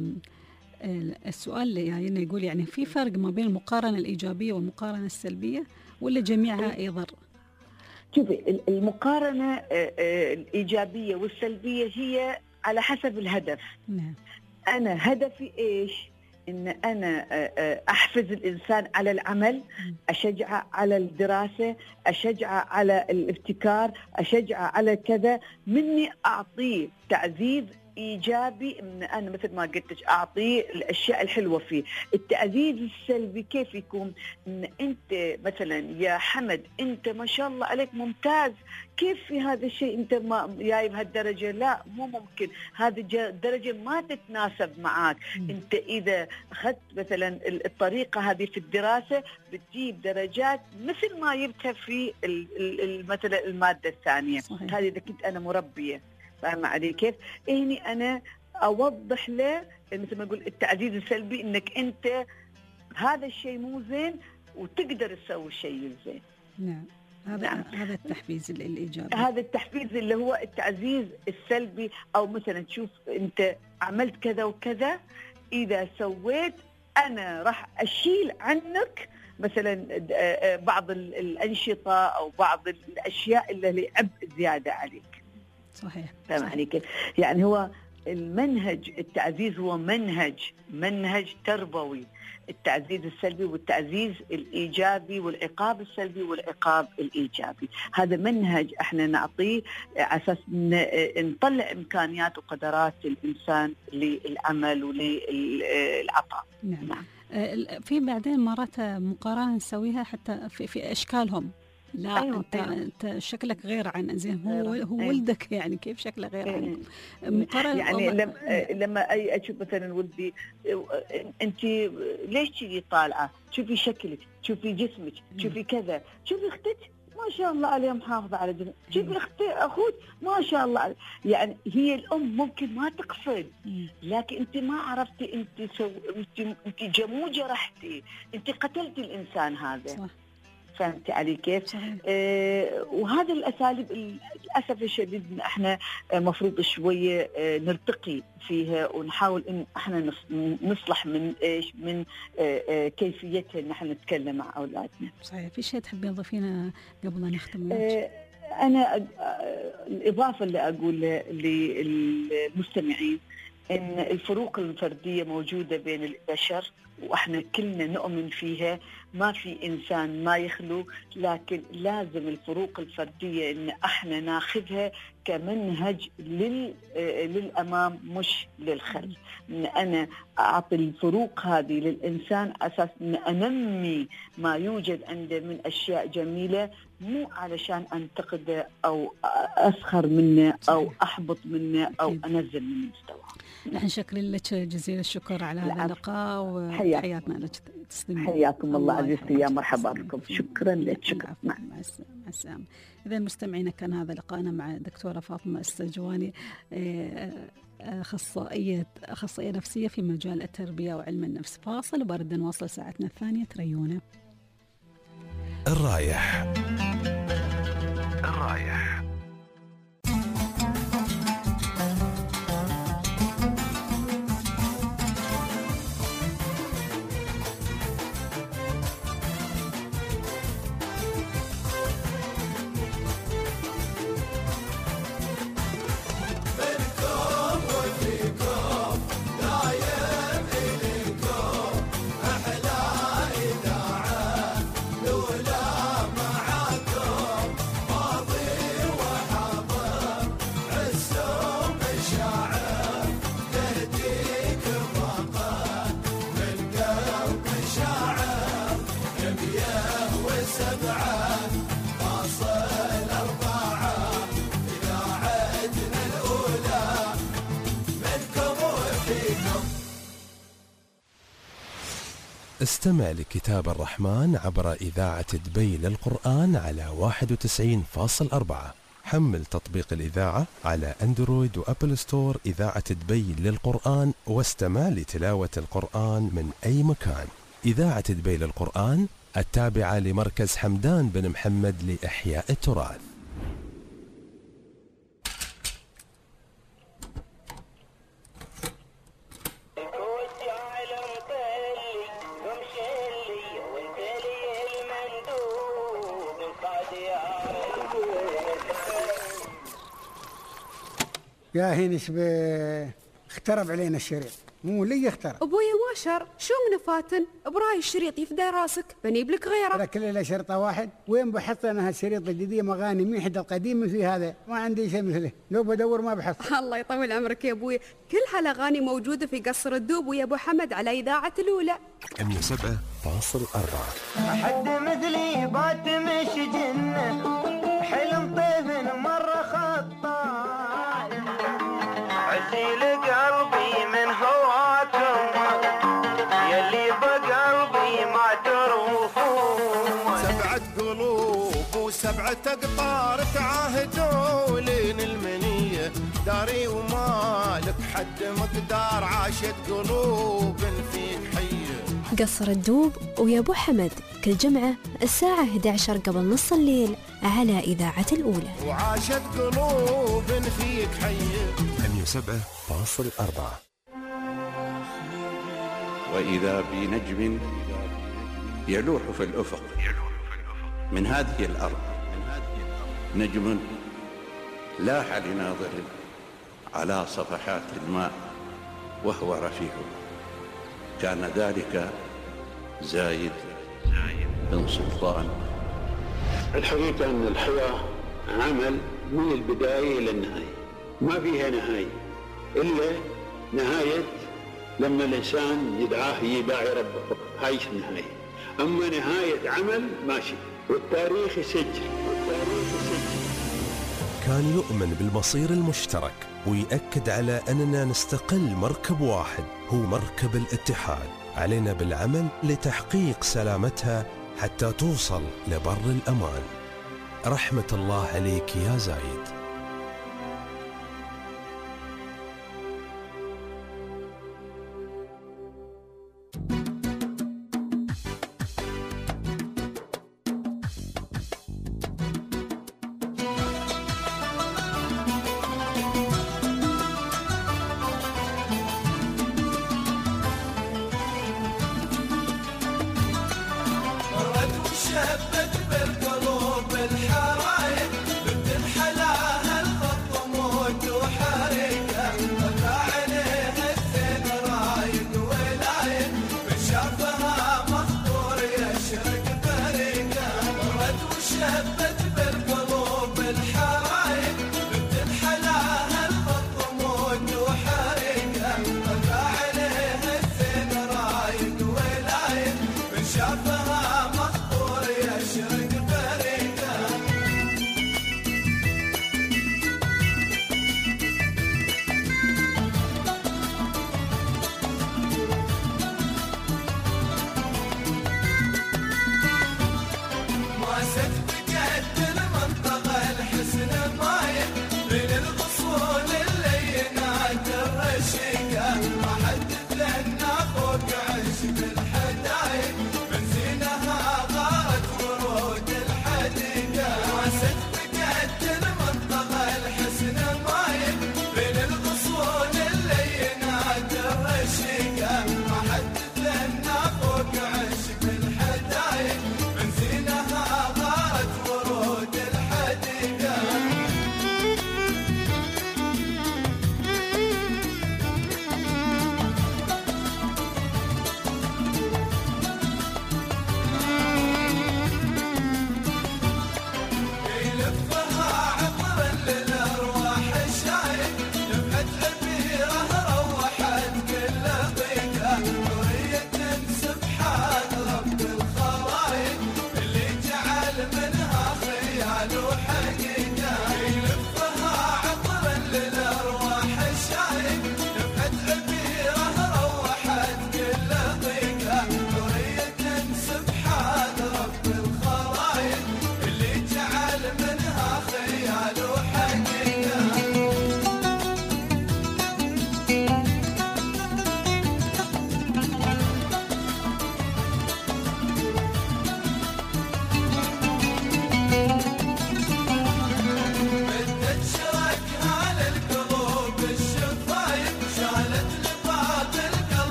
السؤال اللي يعني يقول يعني في فرق ما بين المقارنة الإيجابية والمقارنة السلبية ولا جميعها يضر؟ شوفي المقارنة الإيجابية والسلبية هي على حسب الهدف. نعم. أنا هدفي إيش؟ إن أنا أحفز الإنسان على العمل، أشجعه على الدراسة، أشجعه على الابتكار، أشجعه على كذا، مني أعطيه تعزيز إيجابي. من أنا مثل ما قلت لك أعطيه الأشياء الحلوة فيه. التعزيز السلبي كيف يكون؟ إن أنت مثلا يا حمد أنت ما شاء الله عليك ممتاز، كيف في هذا الشيء أنت ما جاي بهالدرجة؟ لا مو ممكن، هذه الدرجة ما تتناسب معك. م. أنت إذا أخذت مثلا الطريقة هذه في الدراسة بتجيب درجات مثل ما جبتها في مثلا المادة الثانية. صحيح. هذه إذا كنت أنا مربية، فاهمة علي كيف؟ إني أنا أوضح له مثل ما أقول التعزيز السلبي إنك أنت هذا الشيء مو زين وتقدر تسوي الشيء الزين. نعم. هذا نعم. هذا التحفيز الإيجابي. هذا التحفيز اللي هو التعزيز السلبي. أو مثلا تشوف أنت عملت كذا وكذا، إذا سويت أنا راح أشيل عنك مثلا بعض الأنشطة أو بعض الأشياء اللي عبء زيادة عليك. صحيح. فاهم علي كيف؟ يعني هو المنهج التعزيز هو منهج منهج تربوي. التعزيز السلبي والتعزيز الإيجابي والعقاب السلبي والعقاب الإيجابي، هذا منهج احنا نعطيه على أساس نطلع إمكانيات وقدرات الإنسان للعمل وللعطاء. نعم. نعم. في بعدين مرات مقارنة نسويها حتى في, في أشكالهم. لا أيوة انت أيوة. انت شكلك غير عن زين هو أيوة. هو أيوة. ولدك يعني كيف شكله غير عنكم. مقارنة يعني لما لما اي اشوف مثلا ولدي انت ليش تجي طالعه؟ شوفي شكلك، شوفي جسمك، شوفي كذا، شوفي اختك ما شاء الله عليها محافظه على جسمها، شوفي اختي اخوك ما شاء الله علي. يعني هي الام ممكن ما تقصد، لكن انت ما عرفتي انت سو... انت انت جموجه رحتي، انت قتلتي الانسان هذا. صح. فهمتي علي كيف؟ آه وهذا الأساليب للأسف الشديد احنا مفروض شوية آه نرتقي فيها ونحاول ان احنا نصلح من ايش من آه آه كيفيتها ان احنا نتكلم مع اولادنا. صحيح. في شيء تحبين تضيفينه قبل ما نختم؟ آه انا آه الإضافة اللي اقول للمستمعين ان الفروق الفردية موجودة بين البشر واحنا كلنا نؤمن فيها، ما في انسان ما يخلو، لكن لازم الفروق الفرديه ان احنا ناخذها كمنهج لل للامام مش للخلف. ان انا اعطي الفروق هذه للانسان اساس ان انمي ما يوجد عنده من اشياء جميله، مو علشان انتقده او اسخر منه او احبط منه او انزل من مستواه. نحن شكرا لك جزيل الشكر على هذا اللقاء وحياتنا لك. تسلمي. حياكم الله عزيزتي، يا مرحبا بكم. شكرا لك. شكرا. مع السلامة. إذا مستمعينا كان هذا لقاءنا مع الدكتورة فاطمة السجواني، أخصائية أخصائية نفسية في مجال التربية وعلم النفس. فاصل وبعد نواصل ساعتنا الثانية. تريونا. الرايح الرايح بالكم وفيكم دايم إليكم أحب استمع لكتاب الرحمن عبر إذاعة دبي للقرآن على واحد وتسعين فاصل أربعة. حمل تطبيق الإذاعة على أندرويد وأبل ستور إذاعة دبي للقرآن واستمع لتلاوة القرآن من أي مكان. إذاعة دبي للقرآن التابعة لمركز حمدان بن محمد لإحياء التراث. يا هينش به اخترب علينا الشريط، مو لي اخترب. ابويا ما شر، شو من فاتن؟ براي الشريط يفدى راسك، بنيب لك غيره. هذا كله شرطه واحد، وين بحط انا هالشريط الجديد مغاني ميحد القديم في هذا، ما عندي شيء مثله، لو بدور ما بحصل. الله يطول عمرك يا ابويا، كل هالاغاني موجوده في قصر الدوب ويا ابو حمد على اذاعه الاولى. مية وسبعة فاصل أربعة. حد مثلي بات مش جنة، حلم طيف مرة خطاء، عسيل قلبي من هواكم يلي بقلبي ما تروفون. سبعة قلوب وسبعة أقطار تعاهدوا لين المنية، داري ومالك حد مقدار، عاشت قلوب فيك حية. قصر الدوب ويا ابو حمد كل جمعة الساعة إحدى عشر قبل نص الليل على إذاعة الأولى. وعاشت قلوب فيك حية. مية وسبعة فاصل أربعة. وإذا بنجم يلوح في الأفق من هذه الأرض، نجم لاح لناظر على صفحات الماء وهو رفيع، كان ذلك زايد بن سلطان. الحقيقة أن الحياة عمل من البداية إلى النهاية، ما فيها نهاية إلا نهاية لما الإنسان يدعاه يداعي ربه، هاي النهاية. أما نهاية عمل ماشي، والتاريخ يسجل والتاريخ يسجل. كان يؤمن بالمصير المشترك ويأكد على أننا نستقل مركب واحد هو مركب الاتحاد، علينا بالعمل لتحقيق سلامتها حتى توصل لبر الأمان. رحمة الله عليك يا زايد. شبت بالقلوب الحرايق بنت الحلال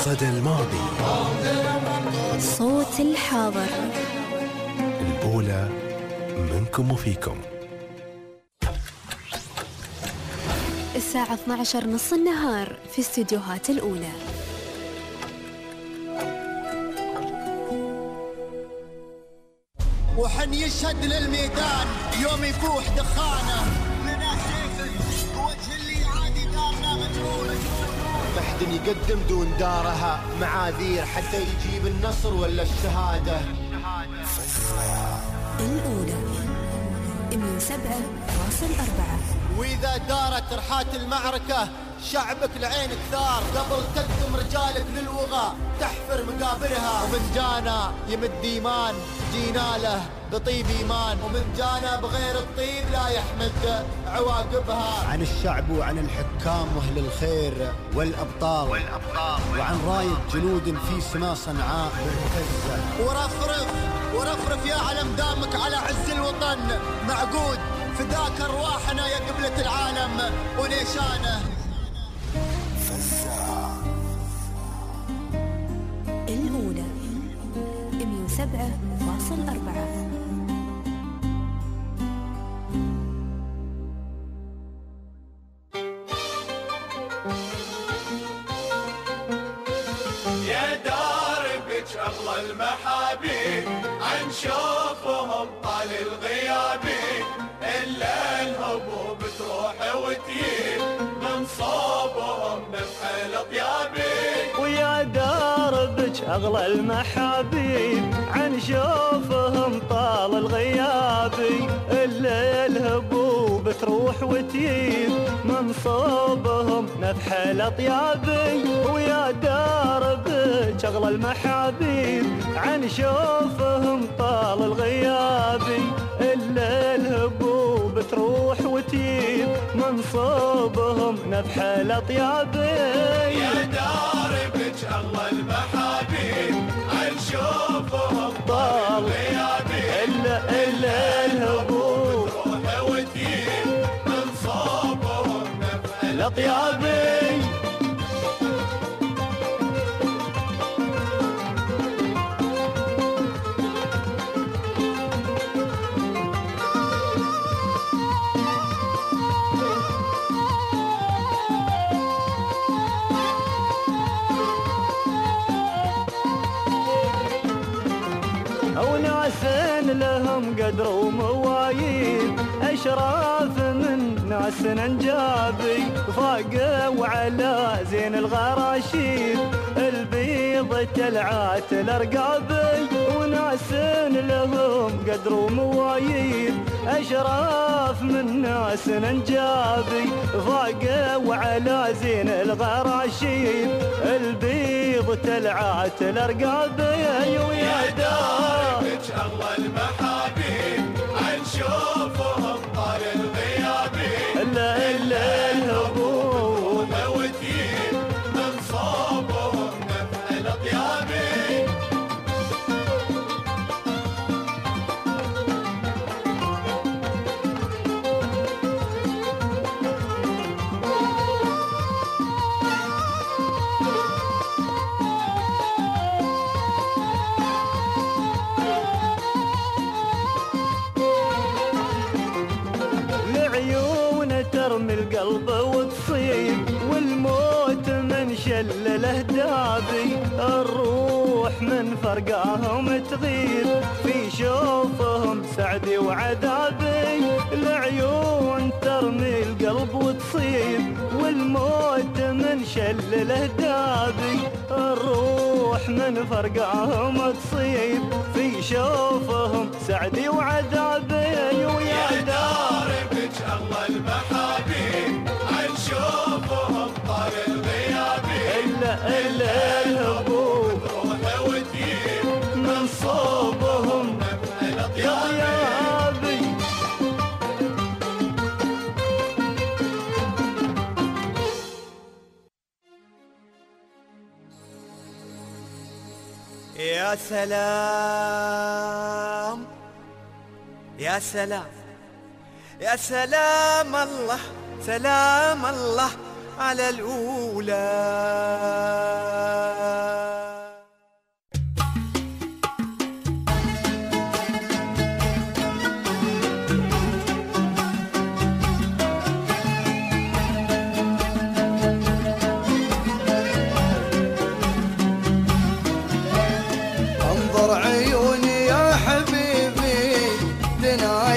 صدى الماضي، صوت الحاضر، الأولى منكم وفيكم. الساعة اثني عشر نص النهار في استديوهات الأولى. وحن يشهد للميدان يوم يفوح دخانه لنا سيف وجه اللي عادي دارنا مجهول. محد يقدم دون دارها معاذير حتى يجيب النصر ولا الشهادة. الأولى مئة وسبعة فاصل أربعة. وإذا دارت رحات المعركة شعبك لعين كثار، قبل تقدم رجالك للوغى تحفر مقابرها. ومن جانا يمد إيمان جينا له بطيب إيمان، ومن جانا بغير الطيب لا يحمد عواقبها. عن الشعب وعن الحكام وأهل الخير والأبطال, والأبطال وعن راية جنود في سما صنعاء مرتزة. ورفرف ورفرف يا علم دامك على عز الوطن معقود، فداك أرواحنا يا قبلة العالم ونيشانه. الأولى مئة وسبعة فاصل أربعة. يا داربك أغلى المحابيب عن شوفهم طال الغيابي، إلا الهبوب تروح وتجيب من صوبهم نفح الطيابي. ويا داربك أغلى المحابيب عن شوفهم طال الغيابي، إلا الهبوب تروح وتجيب من صوبهم نفح الأطيابي. ويا داربك أغلى المحابيب عن شوفهم طال الغيابي، إلا الهبوب تروح وتجيب من صوبهم نفح الأطيابي. يا داربك أغلى المحابيب عن شوفهم طال الغيابي، إلا إلا الهبوب تروح وتجيب من صوبهم نفح الأطيابي. لهم قدر وموايب أشراف من ناس ننجابي، فاقوا على زين الغراشيب البيض تلعات الأرقابي. وناس لهم قدر وموايب أشراف من ناس ننجابي، فاقوا على زين الغراشيب البيض تلعات الأرقابي. ويا داربك أغلى المحابيب عن شوفهم طال الغيابي، إلا إلا الهبوب وتجيب من صوبهم نفح الأطيابي. ترمي القلب وتصيب والموت من شل اهدابي، الروح من فرقاهم تغيب في شوفهم سعدي وعذابي. العيون ترمي القلب وتصيب والموت من شل اهدابي، الروح من فرقاهم تصيب في شوفهم سعدي وعذابي. ويا داربك أغلى المحابيب عن شوفهم طال الغيابي، إلا إلا الهبوب تروح وتجيب من صوبهم نفح الأطيابي. يا سلام يا سلام يا سلام الله سلام الله على الأولى.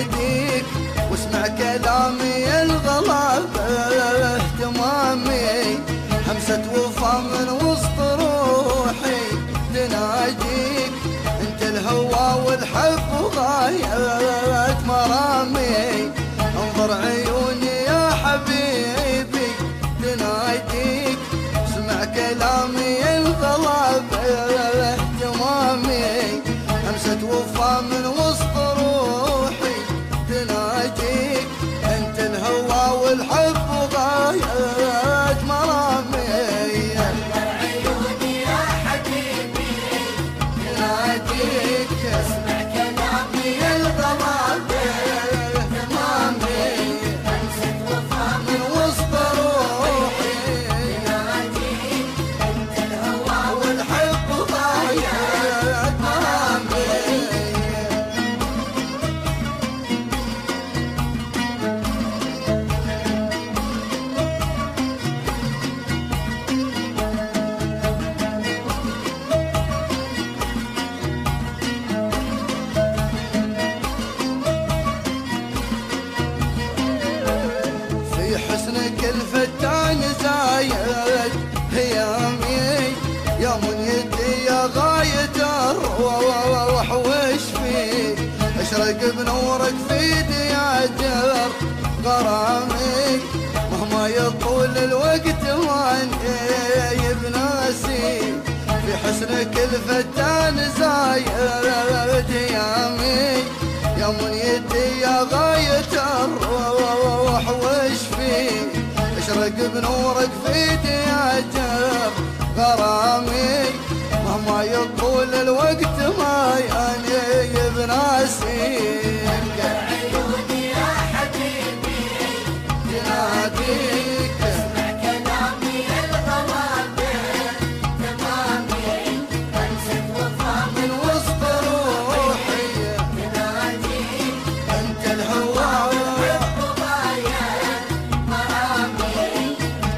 تناديك واسمع كلامي الغلابة تمامي، همسة وفا من وسط روحي تناديك، انت الهوى والحب وغاية مرامي، انظر عيوني يا حبيبي تناديك، اسمع كلامي الغلابة تمامي، همسة وفا من وسط روحي تناديك، انت الهوى والحب وغاية مرامي، عيوني يا حبيبي تناديك، اسمع كلامي الغلابة تمامي، همسة وفا من وسط روحي تناديك، انت الهوى والحب وغاية مرامي. في حسنك الفتان زايد هيامي، يا منيتي يا غاية الروح وش فيك، اشرق بنورك في دياجر غرامي، مهما يطول الوقت واني بناسي، في حسنك الفتان زايد هيامي، يا منيتي يا غاية الروح وش فيك، اشرق بنورك في دياجر غرامي، مهما يطول الوقت ما يعني بناسي، عيوني يا حبيبي تناديك، اسمع كلامي الغلابة تمامي، همسة وفا من وسط روحي تناديك، انت الهوى والحب وغاية مرامي.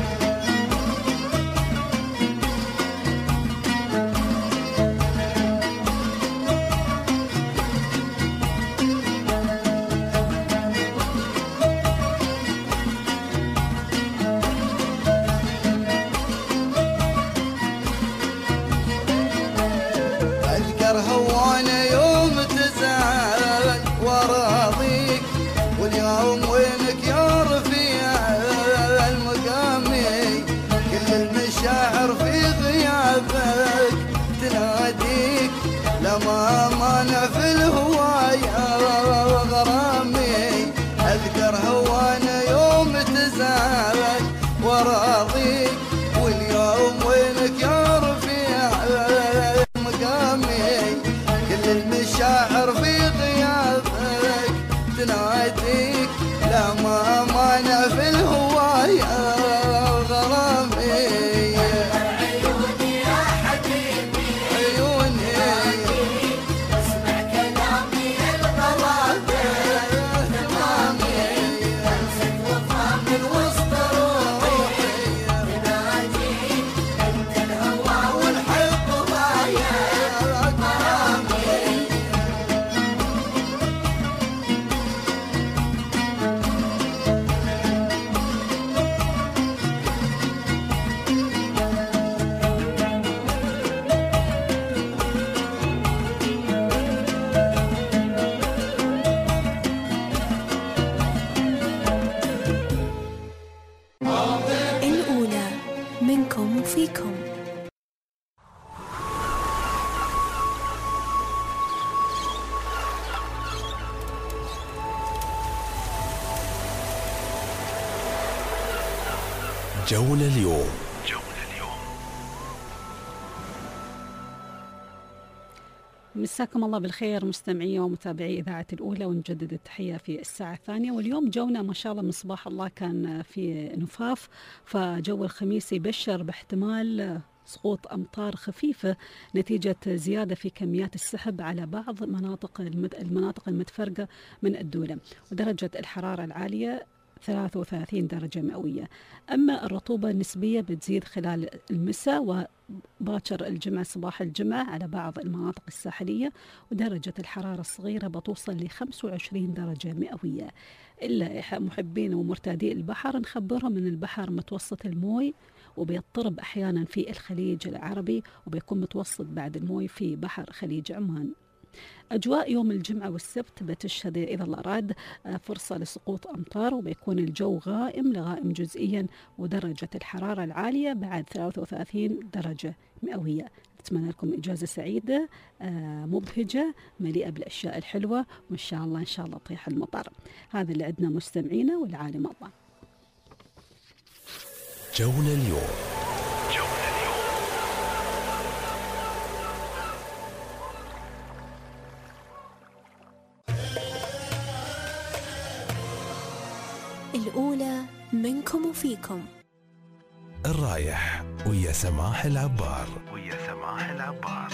اذكر هوانا يوم تزعل وراضيك، واليوم وينك يا رفيع المقامي، كل المشاعر في غيابك تناديك، لما مانع في الهوايا وغرامي، اذكر هوانا يوم تزعل وراضيك، واليوم وينك يا رفيع مقامي، كل المشاعر في غيابك تناديك، لا ما مانع في الهوايا غرامي، عيوني يا حبيبي عيوني اسمع كلامي الغلابة تمامي، همسة وفا من وسط روحي تناديك، انت الهوى والحب وغاية مرامي. الأولى منكم وفيكم. جولة اليوم. مساكم الله بالخير مستمعي ومتابعي إذاعة الأولى، ونجدد التحية في الساعة الثانية. واليوم جونا ما شاء الله من صباح الله كان في نفاف، فجو الخميس يبشر باحتمال سقوط أمطار خفيفة نتيجة زيادة في كميات السحب على بعض مناطق المناطق المتفرقة من الدولة. ودرجة الحرارة العالية ثلاثة وثلاثين درجة مئوية. أما الرطوبة النسبية بتزيد خلال المساء وباكر الجمعة صباح الجمعة على بعض المناطق الساحلية، ودرجة الحرارة الصغيرة بتوصل ل خمسة وعشرين درجة مئوية. إلا محبين ومرتادي البحر نخبرهم أن البحر متوسط الموي وبيضطرب أحيانا في الخليج العربي، وبيكون متوسط بعد الموي في بحر خليج عمان. أجواء يوم الجمعة والسبت بتشهد إذا الله أراد فرصة لسقوط أمطار، وبيكون الجو غائم لغائم جزئيا، ودرجة الحرارة العالية بعد ثلاثة وثلاثين درجة مئوية. أتمنى لكم إجازة سعيدة مبهجة مليئة بالأشياء الحلوة، وإن شاء الله إن شاء الله طيح المطر. هذا اللي عندنا مستمعينا، والعالم الله. جونا اليوم. الأولى منكم وفيكم. الرايح ويا سماح العبار. ويا سماح العبار.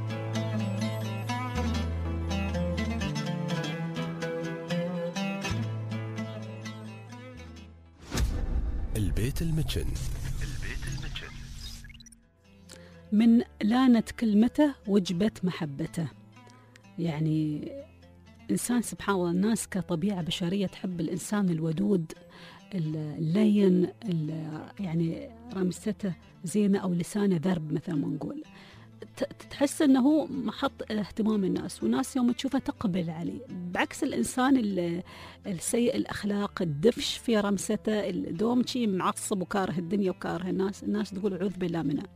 البيت المتشن. البيت المتشن. من لانت كلمته وجبت محبته. يعني إنسان سبحان الله، الناس كطبيعة بشرية تحب الإنسان الودود اللين، يعني رمسته زينة أو لسانه ذرب مثل ما نقول. تحس أنه محط اهتمام الناس، والناس يوم تشوفه تقبل عليه، بعكس الإنسان السيء الأخلاق الدفش في رمسته، الدوم شي معصب وكاره الدنيا وكاره الناس، الناس تقول أعوذ بالله منها.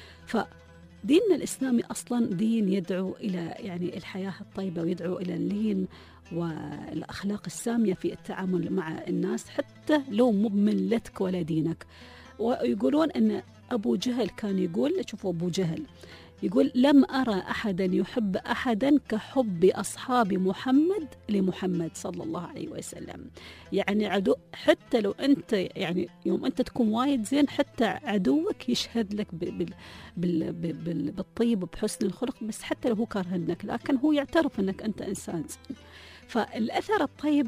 فديننا الإسلامي أصلا دين يدعو إلى يعني الحياة الطيبة، ويدعو إلى اللين والأخلاق السامية في التعامل مع الناس، حتى لو مو بملتك ولا دينك. ويقولون أن أبو جهل كان يقول، شوفوا أبو جهل يقول: لم أرى أحدا يحب أحدا كحب أصحاب محمد لمحمد صلى الله عليه وسلم. يعني عدو، حتى لو أنت يعني يوم أنت تكون وايد زين، حتى عدوك يشهد لك بال بال بال بالطيب وبحسن الخلق، بس حتى لو هو كارهنك، لكن هو يعترف أنك أنت إنسان زين. فالأثر الطيب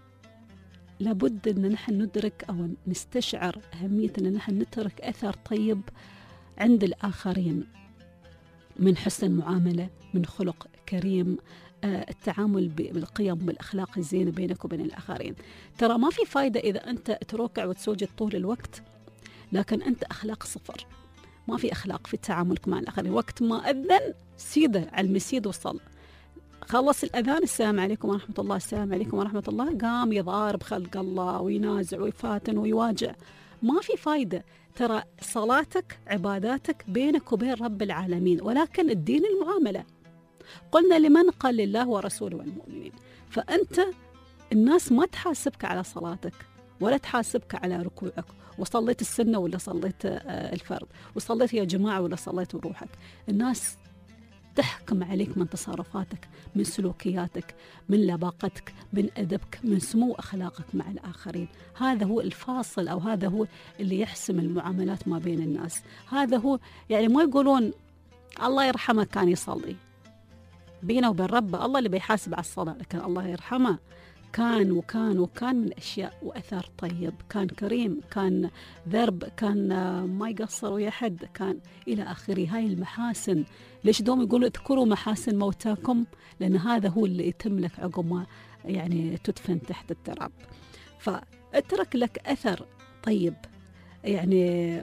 لابد أن نحن ندرك أو نستشعر أهمية أن نحن نترك أثر طيب عند الآخرين، من حسن معاملة، من خلق كريم، آه التعامل بالقيم والأخلاق الزينة بينك وبين الآخرين. ترى ما في فايدة إذا أنت تروكع وتسوجد طول الوقت لكن أنت أخلاق صفر، ما في أخلاق في تعاملك مع الآخرين. وقت ما أذن سيدة على المسيد وصل، خلص الأذان السلام عليكم ورحمة الله، السلام عليكم ورحمة الله، قام يضارب خلق الله وينازع ويفاتن ويواجع، ما في فايدة. ترى صلاتك عباداتك بينك وبين رب العالمين، ولكن الدين المعاملة. قلنا لمن؟ قال لله ورسوله والمؤمنين. فأنت الناس ما تحاسبك على صلاتك ولا تحاسبك على ركوعك، وصليت السنة ولا صليت الفرض، وصليت يا جماعة ولا صليت روحك. الناس تحكم عليك من تصرفاتك، من سلوكياتك، من لباقتك، من أدبك، من سمو أخلاقك مع الآخرين. هذا هو الفاصل، أو هذا هو اللي يحسم المعاملات ما بين الناس. هذا هو يعني ما يقولون الله يرحمه كان يصلي، بينه وبين ربه الله اللي بيحاسب على الصلاة، لكن الله يرحمه كان وكان وكان من أشياء وأثر طيب، كان كريم، كان ذرب، كان ما يقصر ويا حد، كان إلى آخره. هاي المحاسن. ليش دوم يقولوا اذكروا محاسن موتاكم؟ لأن هذا هو اللي يتم لك عقب ما يعني تدفن تحت التراب. فاترك لك أثر طيب، يعني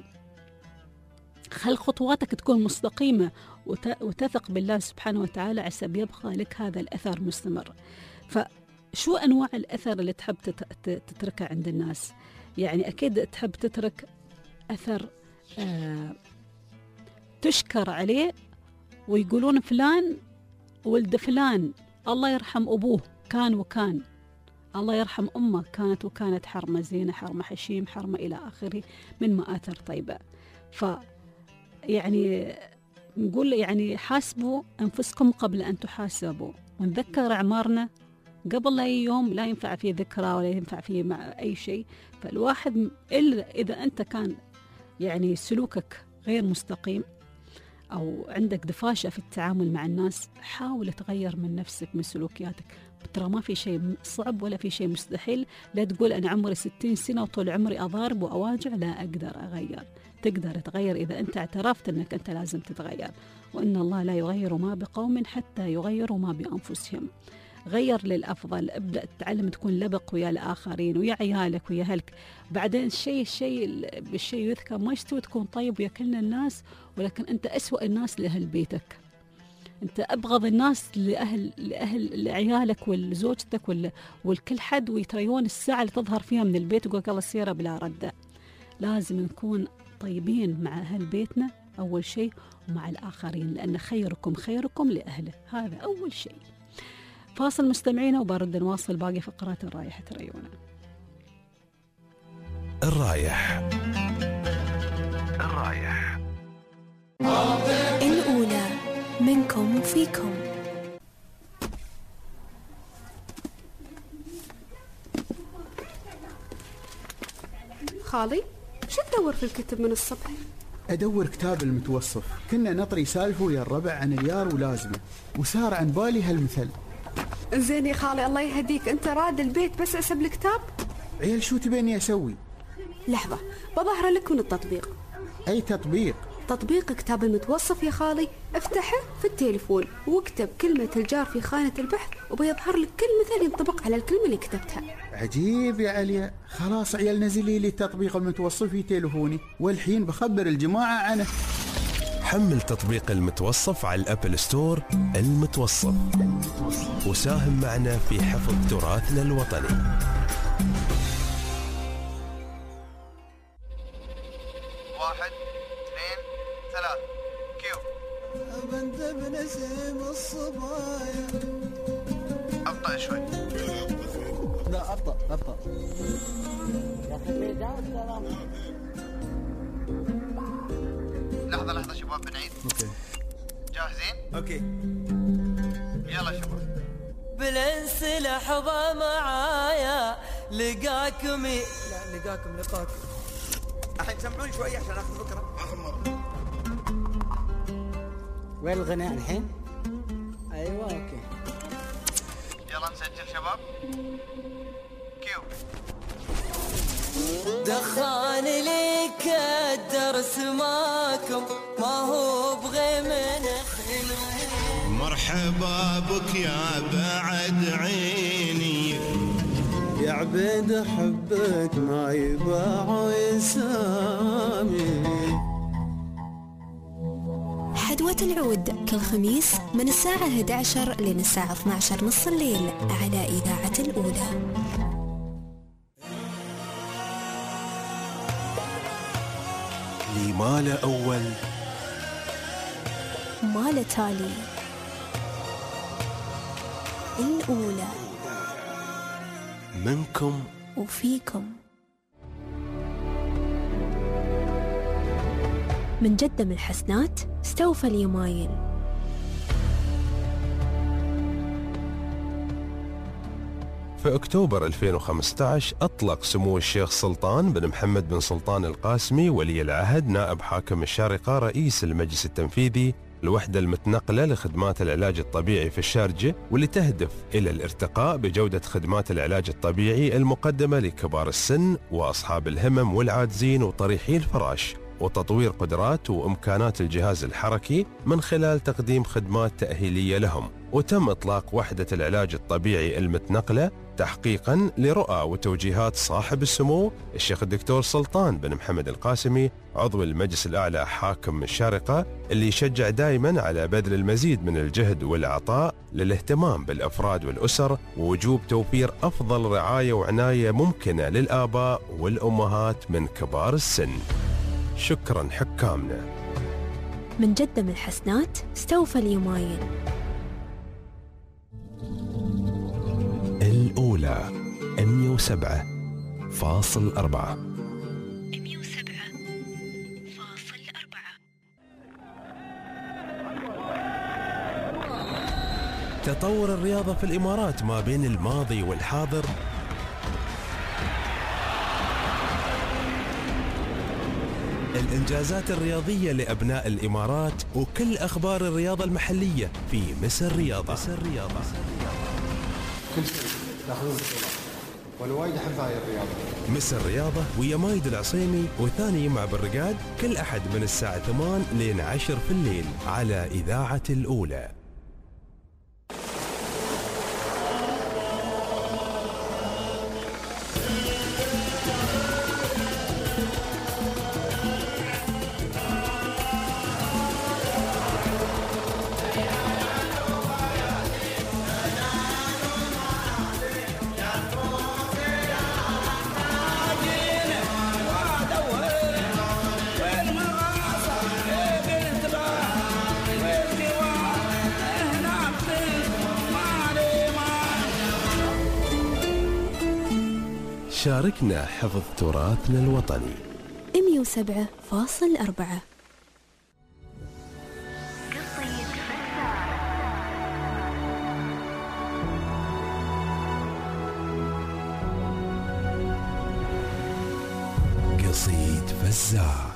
خل خطواتك تكون مستقيمة، وتثق بالله سبحانه وتعالى عسى يبقى لك هذا الأثر مستمر. ف شو أنواع الأثر اللي تحب تتركه عند الناس؟ يعني أكيد تحب تترك أثر آه تشكر عليه، ويقولون فلان ولد فلان الله يرحم أبوه كان وكان، الله يرحم أمه كانت وكانت حرمة زينة، حرمة حشيم، حرمة إلى آخره من مآثر طيبة. ف يعني نقول يعني حاسبوا أنفسكم قبل أن تحاسبوا، ونذكر أعمارنا قبل لا يوم لا ينفع فيه ذكرى ولا ينفع فيه مع أي شيء. فالواحد إلا إذا أنت كان يعني سلوكك غير مستقيم أو عندك دفاشة في التعامل مع الناس، حاول تغير من نفسك، من سلوكياتك. ترى ما في شيء صعب ولا في شيء مستحيل. لا تقول أنا عمري ستين سنة وطول عمري أضارب وأواجع، لا أقدر أغير. تقدر تغير إذا أنت اعترفت أنك أنت لازم تتغير، وإن الله لا يغير ما بقوم حتى يغيروا ما بأنفسهم. غير للأفضل، ابدأ تتعلم تكون لبق ويا الآخرين ويا عيالك ويا أهلك. بعدين الشيء الشيء بالشيء يذكر، ما يستوي تكون طيب ويا كل الناس ولكن أنت أسوأ الناس لأهل بيتك. أنت أبغض الناس لأهل لأهل لعيالك ولزوجتك وال والكل حد، ويتريون الساعة اللي تظهر فيها من البيت ويقول الله السيرة بلا ردة. لازم نكون طيبين مع أهل بيتنا أول شيء ومع الآخرين، لأن خيركم خيركم لأهله، هذا أول شيء. فاصل مستمعينا وبرد نواصل باقي فقرات الرايح تريونا. الرايح الرايح الأولى منكم وفيكم. خالي شو تدور في الكتب من الصبح؟ أدور كتاب المتوصف، كنا نطري سالفه ويا الربع عن اليار ولازمه، وصار عن بالي هالمثل. زين يا خالي الله يهديك، أنت راد البيت بس أسب الكتاب؟ عيل شو تبيني أسوي؟ لحظة بظهر لك من التطبيق. أي تطبيق؟ تطبيق كتاب المتوصف يا خالي، افتحه في التليفون واكتب كلمة الجار في خانة البحث وبيظهر لك كل مثل ينطبق على الكلمة اللي كتبتها. عجيب يا عليا، خلاص عيال نزلي لي التطبيق المتوصف في تليفوني والحين بخبر الجماعة عنه. حمل تطبيق المتوصف على الأبل ستور. المتوصف، وساهم معنا في حفظ تراثنا الوطني. واحد اثنين ثلاث كيو. بنت بنسيم الصبايا. أبطأ شوي. لا أبطأ أبطأ. لحظة لحظة شباب بنعيد. اوكي. جاهزين؟ اوكي. يلا شباب. بالانس لحظة معايا لقاكم ي... لا لقاكم لقاكم. الحين سمعوني شوي عشان اخذ فكرة. آخر مرة. وين الغناء الحين؟ ايوه اوكي. يلا نسجل شباب. كيو. دخاني لك الدرس ماكم ما هو بغي من حلو. مرحبا بك يا بعد عيني يا عبيد احبك ما يباع يسامي. حدوة العود كل خميس من الساعة إحدى عشر لين الساعة اثني عشر نص الليل على إذاعة الأولى. لي ما له أول ما له تالي. الأولى منكم وفيكم. من جدة من الحسنات استوفى اليمايل. في أكتوبر ألفين وخمسة عشر أطلق سمو الشيخ سلطان بن محمد بن سلطان القاسمي ولي العهد نائب حاكم الشارقة رئيس المجلس التنفيذي الوحدة المتنقلة لخدمات العلاج الطبيعي في الشارجة، واللي تهدف إلى الارتقاء بجودة خدمات العلاج الطبيعي المقدمة لكبار السن وأصحاب الهمم والعاجزين وطريحي الفراش، وتطوير قدرات وإمكانات الجهاز الحركي من خلال تقديم خدمات تأهيلية لهم. وتم إطلاق وحدة العلاج الطبيعي المتنقلة تحقيقاً لرؤى وتوجيهات صاحب السمو الشيخ الدكتور سلطان بن محمد القاسمي عضو المجلس الأعلى حاكم الشارقة، اللي يشجع دائماً على بذل المزيد من الجهد والعطاء للاهتمام بالأفراد والأسر ووجوب توفير أفضل رعاية وعناية ممكنة للآباء والأمهات من كبار السن. شكراً حكامنا. من جدة من الحسنات استوفى اليمايل. الأولى مئة وسبعة فاصل أربعة. مئة وسبعة فاصل أربعة. تطور الرياضة في الإمارات ما بين الماضي والحاضر الإنجازات الرياضية لأبناء الإمارات وكل أخبار الرياضة المحلية في مصر رياضة. مصر رياضة. كل سنة تاخذون بطولات، وانا وايد احب هاي الرياضة. مس الرياضة ويا مايد العصيمي وثاني يمع بالرقاد كل أحد من الساعة ثمان لين عشر في الليل على إذاعة الأولى. شاركنا حفظ تراثنا الوطني. مية وسبعة فاصل أربعة. قصيد فزاع.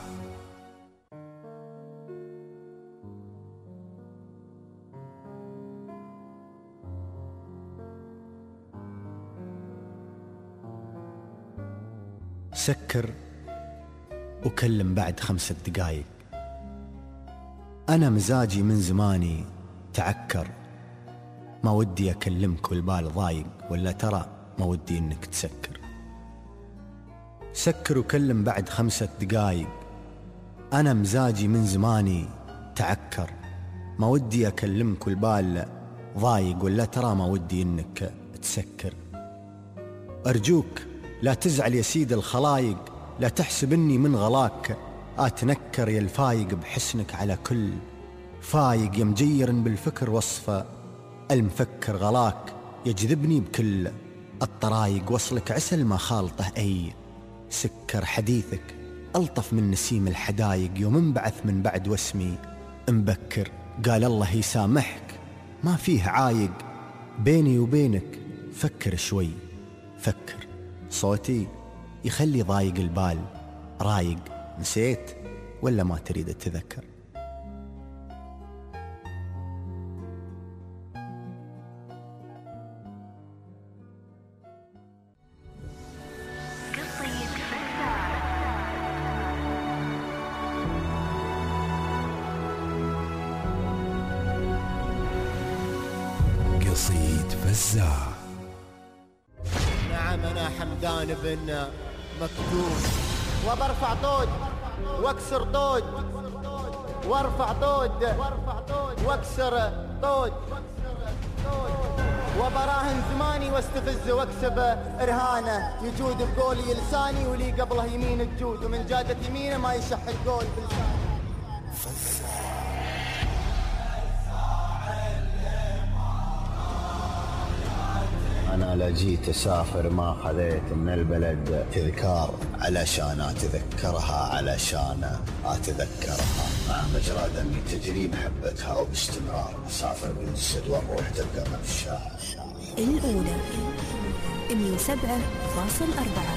سكر وكلم بعد خمسة دقايق. أنا مزاجي من زماني تعكر، ما ودي أكلمك والبال ضايق، ولا ترى ما ودي إنك تسكر. سكر وكلم بعد خمسة دقايق. أنا مزاجي من زماني تعكر، ما ودي أكلمك والبال ضايق، ولا ترى ما ودي إنك تسكر. أرجوك لا تزعل يا سيد الخلايق، لا تحسب اني من غلاك اتنكر يا الفايق بحسنك على كل فايق، يا مجير بالفكر وصفه المفكر غلاك، يجذبني بكل الطرايق، وصلك عسل ما خالطه اي سكر. حديثك الطف من نسيم الحدايق، يوم انبعث من بعد واسمي مبكر. قال الله يسامحك ما فيه عايق، بيني وبينك فكر شوي فكر. صوتي يخلي ضايق البال رايق، نسيت ولا ما تريد تتذكر؟ قصيد فزاع. نعم أنا حمدان بن مكتوم، وبرفع طود واكسر طود، وارفع طود واكسر طود، وبراهن زماني واستفز واكسب إرهانه، يجود بقولي لساني ولي قبله يمين تجود، ومن جادة يمينه ما يشح القول بلسانه. أنا لا جيت أسافر ما خذيت من البلد تذكار، علشان أتذكرها علشان أتذكرها، مع مجرى دمي تجري محبتها وباستمرار أسافر بالجسد والروح تبقى مفشاها. الأولى مية وسبعة فاصل أربعة.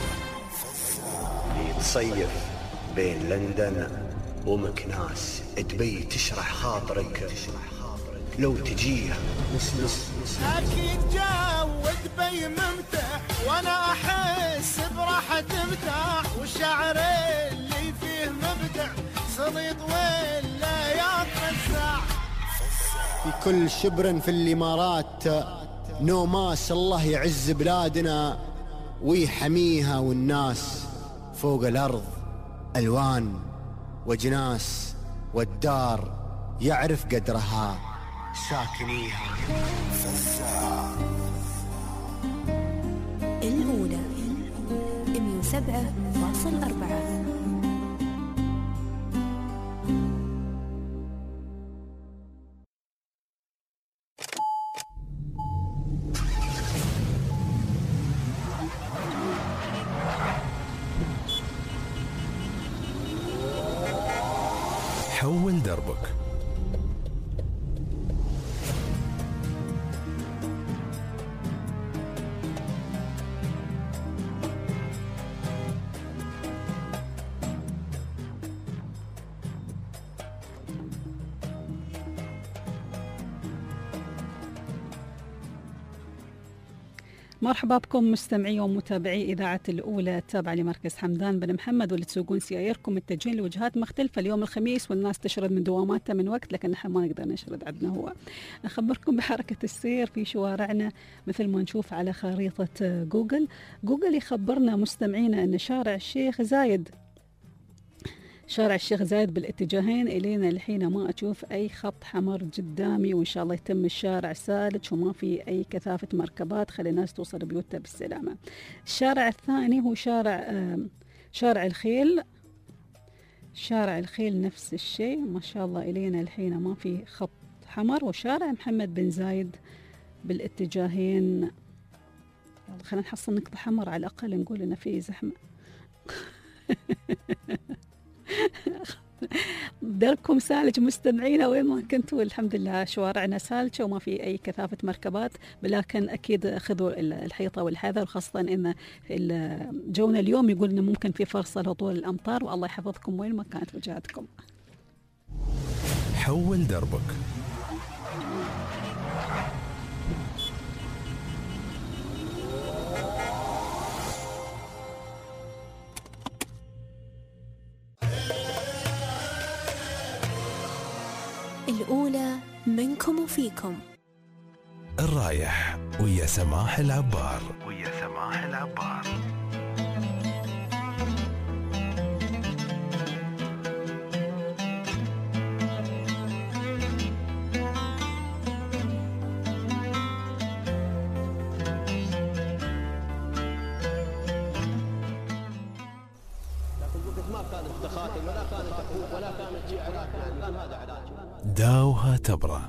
تصيف بين لندن ومكناس، دبي تشرح خاطرك لو تجيها. أكيد جو دبي ممتع، وأنا أحس براحة مرتاح، والشعر اللي فيه مبدع، سليط ولا يتفزع. في كل شبر في الإمارات نوماس، الله يعز بلادنا ويحميها، والناس فوق الأرض ألوان وجناس، والدار يعرف قدرها ساكنيها. الأولى مية وسبعة فاصل أربعة. حول دربك. مرحبا بكم مستمعي ومتابعي إذاعة الأولى التابعة لمركز حمدان بن محمد، واللي تسوقون سيايركم متجهين لوجهات مختلفة. اليوم الخميس والناس تشرد من دواماتها من وقت، لكن نحن ما نقدر نشرد، عندنا هو. أخبركم بحركة السير في شوارعنا مثل ما نشوف على خريطة جوجل. جوجل يخبرنا مستمعينا أن شارع الشيخ زايد شارع الشيخ زايد بالاتجاهين إلينا الحين ما أشوف أي خط حمر قدامي، وإن شاء الله يتم الشارع سالج وما في أي كثافة مركبات، خلي الناس توصل بيوتها بالسلامة. الشارع الثاني هو شارع شارع الخيل شارع الخيل نفس الشيء ما شاء الله إلينا الحين ما في خط حمر، وشارع محمد بن زايد بالاتجاهين. يلا خلينا نحصل نقطة حمر على الأقل نقول إن في زحمة. دربكم سالج مستمعينا وين ما كنتوا، الحمد لله شوارعنا سالجة وما في أي كثافة مركبات، ولكن أكيد خذوا الحيطة والحذر، خاصة إن جونا اليوم يقول إنه ممكن في فرصة لهطول الأمطار، والله يحفظكم وين ما كانت وجهتكم. حول دربك. الأولى منكم وفيكم. الرايح ويا سماح العبار ويا سماح العبار. داوها تبرة.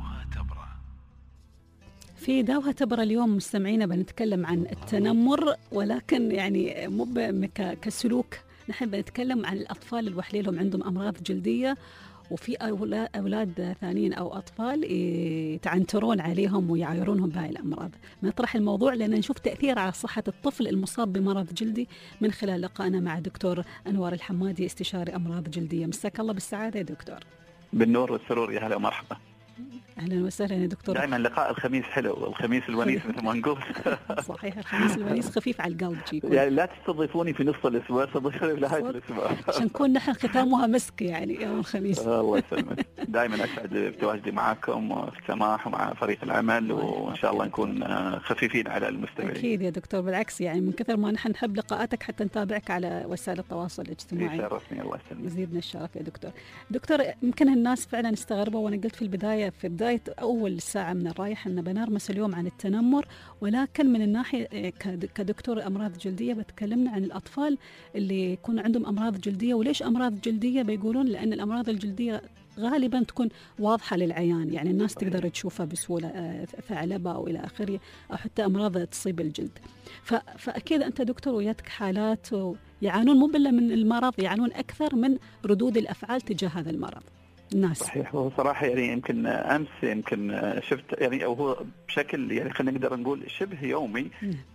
في داوها تبرة اليوم مستمعينا بنتكلم عن التنمر، ولكن يعني مو كسلوك، نحن بنتكلم عن الأطفال اللي وحليلهم عندهم أمراض جلدية، وفي أولاد ثانيين أو أطفال يتعنترون عليهم ويعايرونهم بهاي الأمراض. نطرح الموضوع لأن نشوف تأثير على صحة الطفل المصاب بمرض جلدي من خلال لقائنا مع دكتور أنوار الحمادي استشاري أمراض جلدية. مساك الله بالسعادة يا دكتور. بالنور والسرور، يا هلا ومرحبا. اهلا وسهلا يا دكتور. دائما لقاء الخميس حلو، الخميس الونيس مثل ما نقول. صحيح، الخميس الونيس خفيف على القلب يكون. يعني لا تستضيفوني في نص الاسبوع، استضيفوني في نهايه الاسبوع عشان نكون نحن ختامها مسك يعني يوم الخميس. الله يسلمك. دائما اسعد بتواجدي معكم وفي السماح ومع فريق العمل، وان شاء الله نكون خفيفين على المستمعين. اكيد يا دكتور، بالعكس يعني من كثر ما نحن نحب لقاءاتك حتى نتابعك على وسائل التواصل الاجتماعي. يشرفني، الله يسلمك. يزيدنا الشرف يا دكتور. دكتور يمكن الناس فعلا استغربوا، وانا قلت في البدايه في بدايه اول ساعة من الرايح أن بنرمس اليوم عن التنمر، ولكن من الناحية كدكتور أمراض جلدية بتكلمنا عن الأطفال اللي يكون عندهم أمراض جلدية. وليش أمراض جلدية؟ بيقولون لأن الأمراض الجلدية غالبا تكون واضحة للعيان، يعني الناس تقدر تشوفها بسهولة، ثعلبة أو إلى آخره، أو حتى أمراض تصيب الجلد. فأكيد أنت دكتور وياتك حالات يعانون مو بلا من المرض، يعانون أكثر من ردود الأفعال تجاه هذا المرض الناس. صحيح، هو صراحة يعني يمكن أمس يمكن شفت يعني أو هو بشكل يعني خلينا نقدر نقول شبه يومي،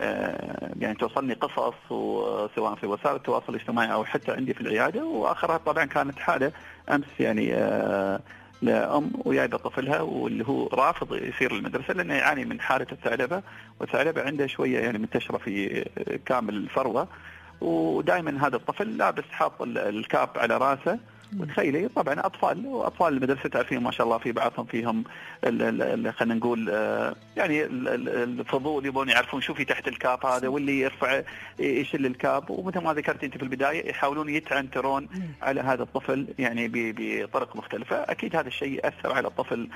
آه يعني توصلني قصص سواء في وسائل التواصل الاجتماعي أو حتى عندي في العيادة، وآخرها طبعا كانت حالة أمس يعني آه لأم وجايبة طفلها واللي هو رافض يصير المدرسة لأنه يعاني من حالة الثعلبة، والثعلبة عنده شوية يعني منتشرة في كامل الفروة، ودائما هذا الطفل لابس حاط الكاب على راسه. وتخيلي طبعا اطفال واطفال المدرسه تعرفين ما شاء الله في بعضهم فيهم خلينا نقول يعني الفضول، يبون يعرفون شو في تحت الكاب هذا، واللي يرفع يشيل الكاب، ومثل ما ذكرت انت في البدايه يحاولون يتعنترون على هذا الطفل يعني بطرق مختلفه. اكيد هذا الشيء ياثر على الطفل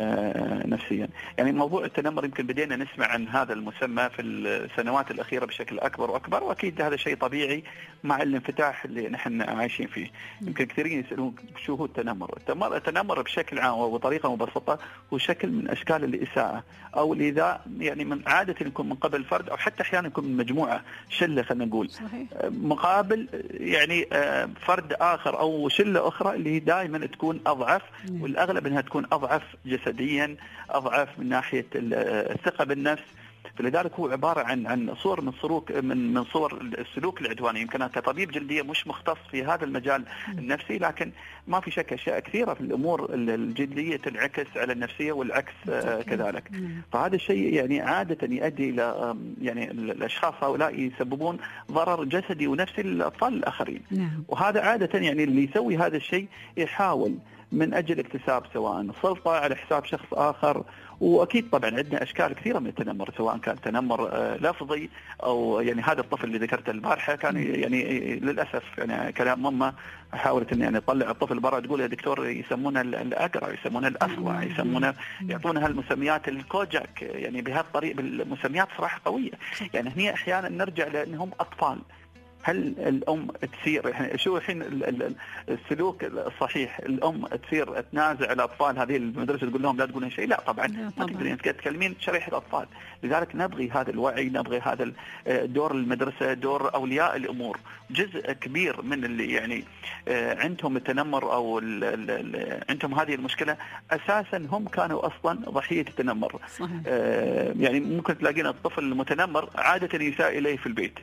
نفسيا. يعني موضوع التنمر يمكن بدينا نسمع عن هذا المسمى في السنوات الاخيره بشكل اكبر واكبر، واكيد هذا شيء طبيعي مع الانفتاح اللي نحن عايشين فيه. يمكن كثيرين يسألون شو هو التنمر. التنمر بشكل عام وبطريقة مبسطة هو شكل من أشكال الإساءة أو الإيذاء، يعني من عادة يكون من قبل فرد أو حتى أحيانا يكون من مجموعة شلة خلينا نقول، صحيح. مقابل يعني فرد آخر أو شلة أخرى اللي دائما تكون أضعف، والأغلب أنها تكون أضعف جسديا، أضعف من ناحية الثقة بالنفس، فلذلك هو عباره عن عن صور من سلوك من من صور السلوك العدواني. يمكن انا كطبيب جلديه مش مختص في هذا المجال النفسي، لكن ما في شك اشياء كثيره في الامور الجلديه تنعكس على النفسيه والعكس آه كذلك. فهذا الشيء يعني عاده يؤدي الى يعني الاشخاص هؤلاء يسببون ضرر جسدي ونفسي للاطفال الاخرين. نعم. وهذا عاده يعني اللي يسوي هذا الشيء يحاول من اجل اكتساب سواء سلطه على حساب شخص اخر. واكيد طبعا عندنا اشكال كثيره من التنمر، سواء كان تنمر لفظي او يعني هذا الطفل اللي ذكرته البارحه كان يعني للاسف يعني كلام ماما حاولت ان يعني تطلع الطفل برا، تقول يا دكتور يسمونه الاقرع، يسمونه الاسوع، يسمونه يعطونه هالمسميات الكوجاك، يعني بهالطريقه بالمسميات صراحه قويه. يعني هني احيانا نرجع لانهم اطفال. هل الام تسير يعني شو الحين السلوك الصحيح؟ الام تصير تنازع الاطفال هذه المدرسه تقول لهم لا تقولون شيء؟ لا طبعا ما تقدرين تكلمين شريحه الاطفال. لذلك نبغي هذا الوعي، نبغي هذا دور المدرسه، دور اولياء الامور. جزء كبير من اللي يعني عندهم التنمر او عندهم هذه المشكله اساسا هم كانوا اصلا ضحيه التنمر. صحيح. يعني ممكن تلاقين الطفل المتنمر عاده يساء اليه في البيت،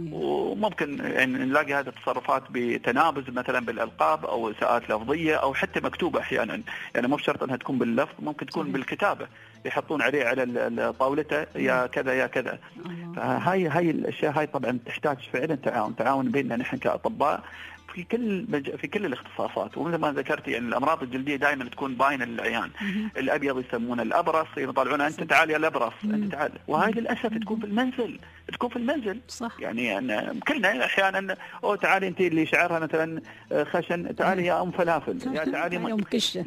وممكن يعني نلاقي هذه التصرفات بتنابز مثلا بالالقاب او اساءات لفظيه او حتى مكتوبه احيانا، يعني مو بشرط انها تكون باللفظ، ممكن تكون بالكتابه يحطون عليه على طاولته يا كذا يا كذا. فهاي هاي الاشياء هاي طبعا تحتاج فعلا تعاون تعاون بيننا نحن كاطباء في كل مج... في كل الاختصاصات. ومثل ما ذكرت يعني الامراض الجلديه دائما تكون باينه للعيان. الابيض يسمونه الابرص، يطلعون انت تعال يا الابرص انت تعال، وهاي للاسف تكون في المنزل تكون في المنزل. صح. يعني أنا كلنا احيانا او تعالي انت اللي شعرها مثلا خشن، تعالي يا ام فلافل، يا تعالي يا ام كشه،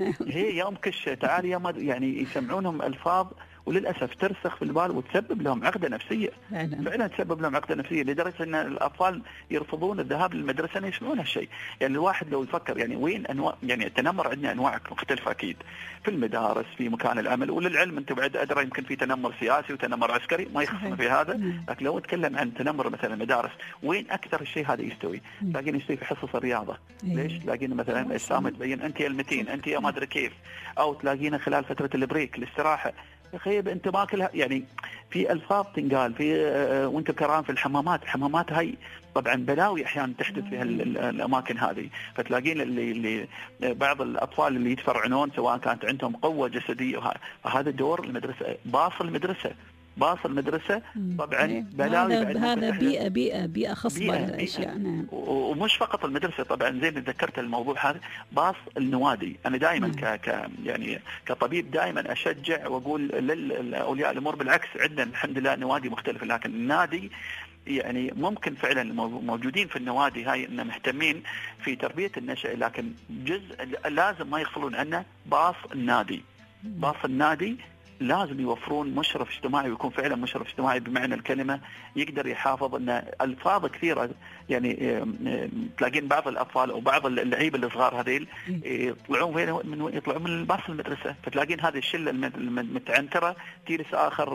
هي يا ام كشه، تعالي يا مد... يعني يسمعونهم الفاظ وللاسف ترسخ في البال وتسبب لهم عقده نفسيه. فعلا فعلا تسبب لهم عقده نفسيه لدرجه ان الاطفال يرفضون الذهاب للمدرسه ان يسمعون هالشيء. يعني الواحد لو يفكر يعني وين انواع، يعني التنمر عندنا انواع مختلفه اكيد في المدارس، في مكان العمل، وللعلم انت بعد ادرى يمكن في تنمر سياسي وتنمر عسكري ما يخصنا في هذا، لكن لو اتكلم عن تنمر مثلا المدارس وين اكثر الشيء هذا يستوي؟ تلاقين يستوي في حصص الرياضه. ليش؟ تلاقين مثلا السامه تبين انت يا المتين، انت يا ما ادري كيف، او تلاقينا خلال فتره البريك الاستراحه خيب انت ماكلها، يعني في الفاظ تنقال في اه وانت كران في الحمامات. الحمامات هاي طبعا بلاوي احيانا تحدث في الاماكن هذه. فتلاقين اللي, اللي بعض الاطفال اللي يتفرعنون سواء كانت عندهم قوه جسديه، فهذا دور المدرسه، باص المدرسه باص المدرسه طبعا بلاوي. هذا, هذا بيئه بيئه بيئه خصبه للاشياء. نعم. ومش فقط المدرسه طبعا، زين ذكرت الموضوع هذا، باص النوادي. انا دائما ك... ك يعني كطبيب دائما اشجع واقول للاولياء الامور بالعكس، عندنا الحمد لله نوادي مختلفه، لكن النادي يعني ممكن فعلا موجودين في النوادي هاي ان مهتمين في تربيه النشء، لكن جزء لازم ما يغفلون عنه باص النادي. باص النادي لازم يوفرون مشرف اجتماعي، ويكون فعلا مشرف اجتماعي بمعنى الكلمة، يقدر يحافظ ان الفاظ كثيرة. يعني تلاقين بعض الاطفال او بعض اللعيبه الصغار هذيل يطلعون وين من يطلعون من باص المدرسه، فتلاقين هذه الشله المتعنتره تجلس اخر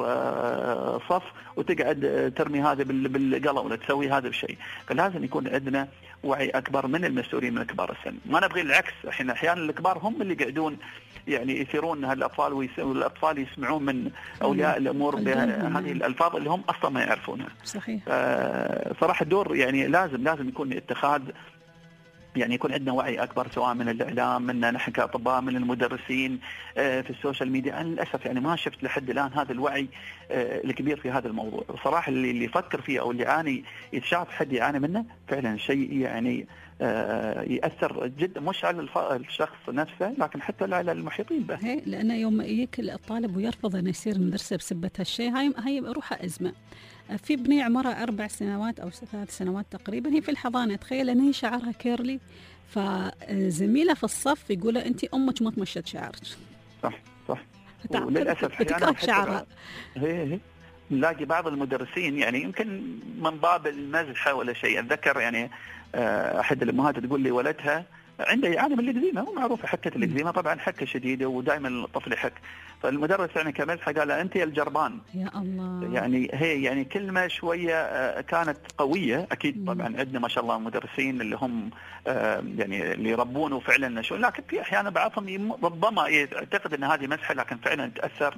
صف وتقعد ترمي هذا بالقلم ولا تسوي هذا الشيء. فلازم يكون عندنا وعي اكبر من المسؤولين من كبار السن. ما نبغي العكس، احنا احيانا الكبار هم اللي قاعدون يعني يثيرون هالاطفال، والاطفال يسمعون من اولياء الامور بهذه الالفاظ اللي هم اصلا ما يعرفونها. صحيح. صراحه الدور يعني لازم لازم يكون اتخاذ، يعني يكون عندنا وعي اكبر سواء من الاعلام، منا نحن كاطباء، من المدرسين في السوشيال ميديا. انا للاسف يعني ما شفت لحد الان هذا الوعي الكبير في هذا الموضوع. صراحه اللي اللي يفكر فيه او اللي يعاني يتشاف حد يعاني منه فعلا شيء يعني يأثر جدا، مش على الشخص نفسه لكن حتى على المحيطين به. هي لأنه يوم يجيك الطالب ويرفض أن يصير المدرسة بسبة هالشيء، هاي هاي روحها أزمة. في بنية عمرها أربع سنوات أو ثلاث سنوات تقريبا، هي في الحضانة، تخيل أن هي شعرها كيرلي، فزميلة في الصف يقول أنت أمك ما تمشت شعرك. صح صح. وللأسف بتكره شعرها. هي هي نلاقي بعض المدرسين يعني يمكن من باب المزحة ولا شيء. أتذكر يعني أحد الأمهات تقول لي ولدها عنده يعاني من الإكزيما، هو معروفة حكة الإكزيما طبعا حكة شديدة ودائما الطفل يحك، فالمدرس يعني كمزحة قال أنت يا الجربان. يا الله. يعني هي يعني كلمة شوية كانت قوية. أكيد طبعا عندنا ما شاء الله مدرسين اللي هم يعني اللي يربونه فعلا شو، لكن في أحيانا بعضهم ربما يعتقد أن هذه مزحة لكن فعلا تأثر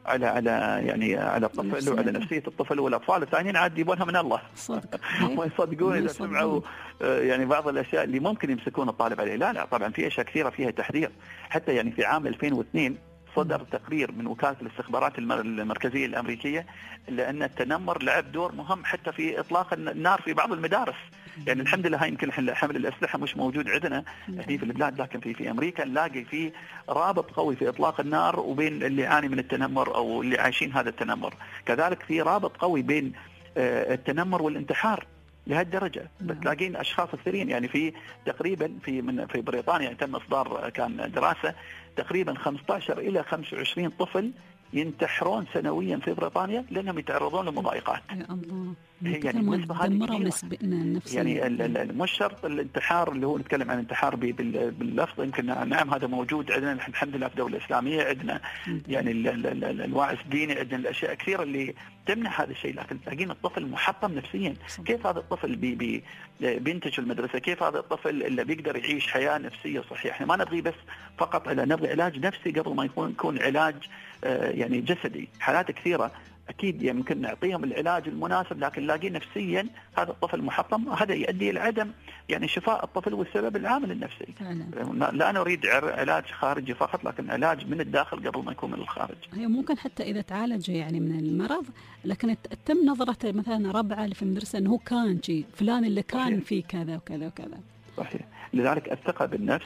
على على يعني على الطفل وعلى نفسيه الطفل، والاطفال الثانيين عاد يبونها من الله. صدق. ما يصدقون اذا سمعوا يعني بعض الاشياء اللي ممكن يمسكون الطالب عليه. لا لا طبعا في اشياء كثيره فيها تحذير. حتى يعني في عام ألفين واثنين صدر تقرير من وكاله الاستخبارات المركزيه الامريكيه لان التنمر لعب دور مهم حتى في اطلاق النار في بعض المدارس. يعني الحمد لله هاي يمكن حمل الاسلحه مش موجود عندنا هنا في البلاد، لكن في في امريكا نلاقي في رابط قوي في اطلاق النار وبين اللي يعاني من التنمر او اللي عايشين هذا التنمر. كذلك في رابط قوي بين التنمر والانتحار لهالدرجه. بتلاقين اشخاص كثيرين يعني في تقريبا في من في بريطانيا يعني تم اصدار كان دراسه تقريبا خمسة عشر الى خمسة وعشرين طفل ينتحرون سنويا في بريطانيا لانهم يتعرضون لمضايقات. يا الله. هي يعني مدمره يعني مش شرط الانتحار اللي هو نتكلم عن انتحار باللفظ، يمكن نعم هذا موجود عندنا الحمد لله في الدوله الاسلاميه، عندنا يعني الوعي الديني، عندنا الاشياء كثيره اللي تمنع هذا الشيء، لكن تلاقين الطفل محطم نفسيا. كيف هذا الطفل بي بي بينتج المدرسه؟ كيف هذا الطفل اللي بيقدر يعيش حياه نفسيه صحيحه؟ احنا ما نبغي بس فقط على نبغي علاج نفسي قبل ما يكون يكون علاج يعني جسدي. حالات كثيره اكيد يمكن نعطيهم العلاج المناسب لكن نلاقي نفسيا هذا الطفل محطم، هذا يؤدي الى عدم يعني شفاء الطفل والسبب العامل النفسي. لا نريد علاج خارجي فقط لكن علاج من الداخل قبل ما يكون من الخارج. هي ممكن حتى اذا تعالج يعني من المرض لكن تم نظرته مثلا ربعه في المدرسه انه كان شيء فلان اللي كان في كذا وكذا وكذا. صحيح. لذلك الثقه بالنفس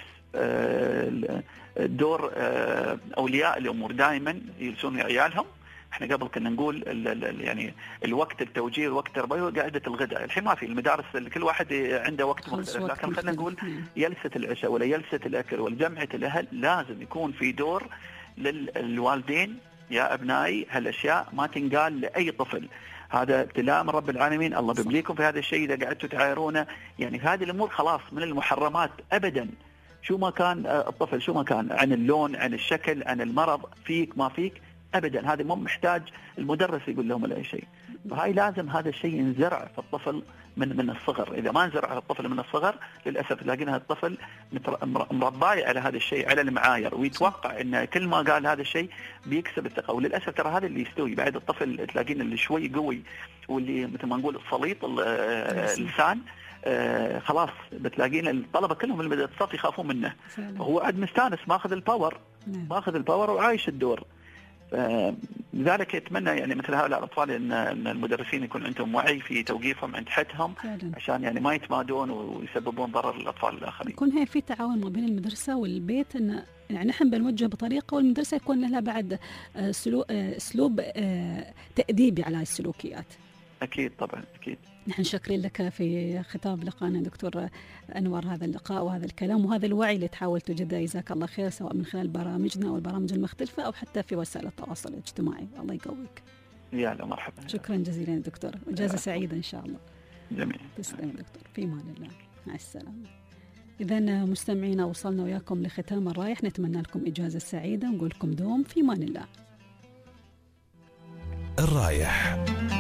دور اولياء الامور دائما يلسون عيالهم. احنا قبل كنا نقول ال ال يعني الوقت التوجيه الوقت التربوي قاعده الغداء، الحين ما في المدارس كل واحد عنده وقت مختلف، لكن خلينا نقول جلسه العشاء ولا جلسه الاكل ولا جمعه الاهل لازم يكون في دور للوالدين. يا ابنائي هالاشياء ما تنقال لاي طفل، هذا ابتلاء من رب العالمين، الله بيبليكم في هذا الشيء اذا قعدتوا تعايرونه. يعني هذه الامور خلاص من المحرمات ابدا، شو ما كان الطفل شو ما كان، عن اللون عن الشكل عن المرض فيك ما فيك ابدا، هذا مو محتاج المدرس يقول لهم ولا اي شيء. فهاي لازم هذا الشيء ينزرع في الطفل من من الصغر. اذا ما انزرع الطفل من الصغر للاسف تلاقينا الطفل مرباي على هذا الشيء على المعايير، ويتوقع ان كل ما قال هذا الشيء بيكسب الثقه. وللاسف ترى هذا اللي يستوي بعد الطفل، تلاقينا اللي شوي قوي واللي مثل ما نقول السليط اللسان آه خلاص بتلاقينا الطلبه كلهم المدرسات يخافون منه. هو عاد مستانس ماخذ الباور ماخذ الباور وعايش الدور. لذلك يتمنى يعني مثل هؤلاء الاطفال ان المدرسين يكون عندهم وعي في توقيفهم عند حدهم عشان يعني ما يتمادون ويسببون ضرر للاطفال الاخرين. يكون هي في تعاون ما بين المدرسه والبيت، ان يعني نحن بنوجه بطريقه والمدرسه يكون لها بعد اسلوب تاديبي على السلوكيات. اكيد طبعا اكيد. نحن شاكرين لك في ختام لقاءنا دكتور أنور هذا اللقاء وهذا الكلام وهذا الوعي اللي تحاول تجده، جزاك الله خير، سواء من خلال برامجنا أو البرامج المختلفة أو حتى في وسائل التواصل الاجتماعي. الله يقويك. يا لا مرحبا. شكرا جزيلا دكتور، إجازة سعيدة إن شاء الله. جميل. تسلم دكتور، في أمان الله، مع السلامة. إذا مستمعينا وصلنا وياكم لختام الرايح، نتمنى لكم إجازة سعيدة ونقول لكم دوم في أمان الله. الرايح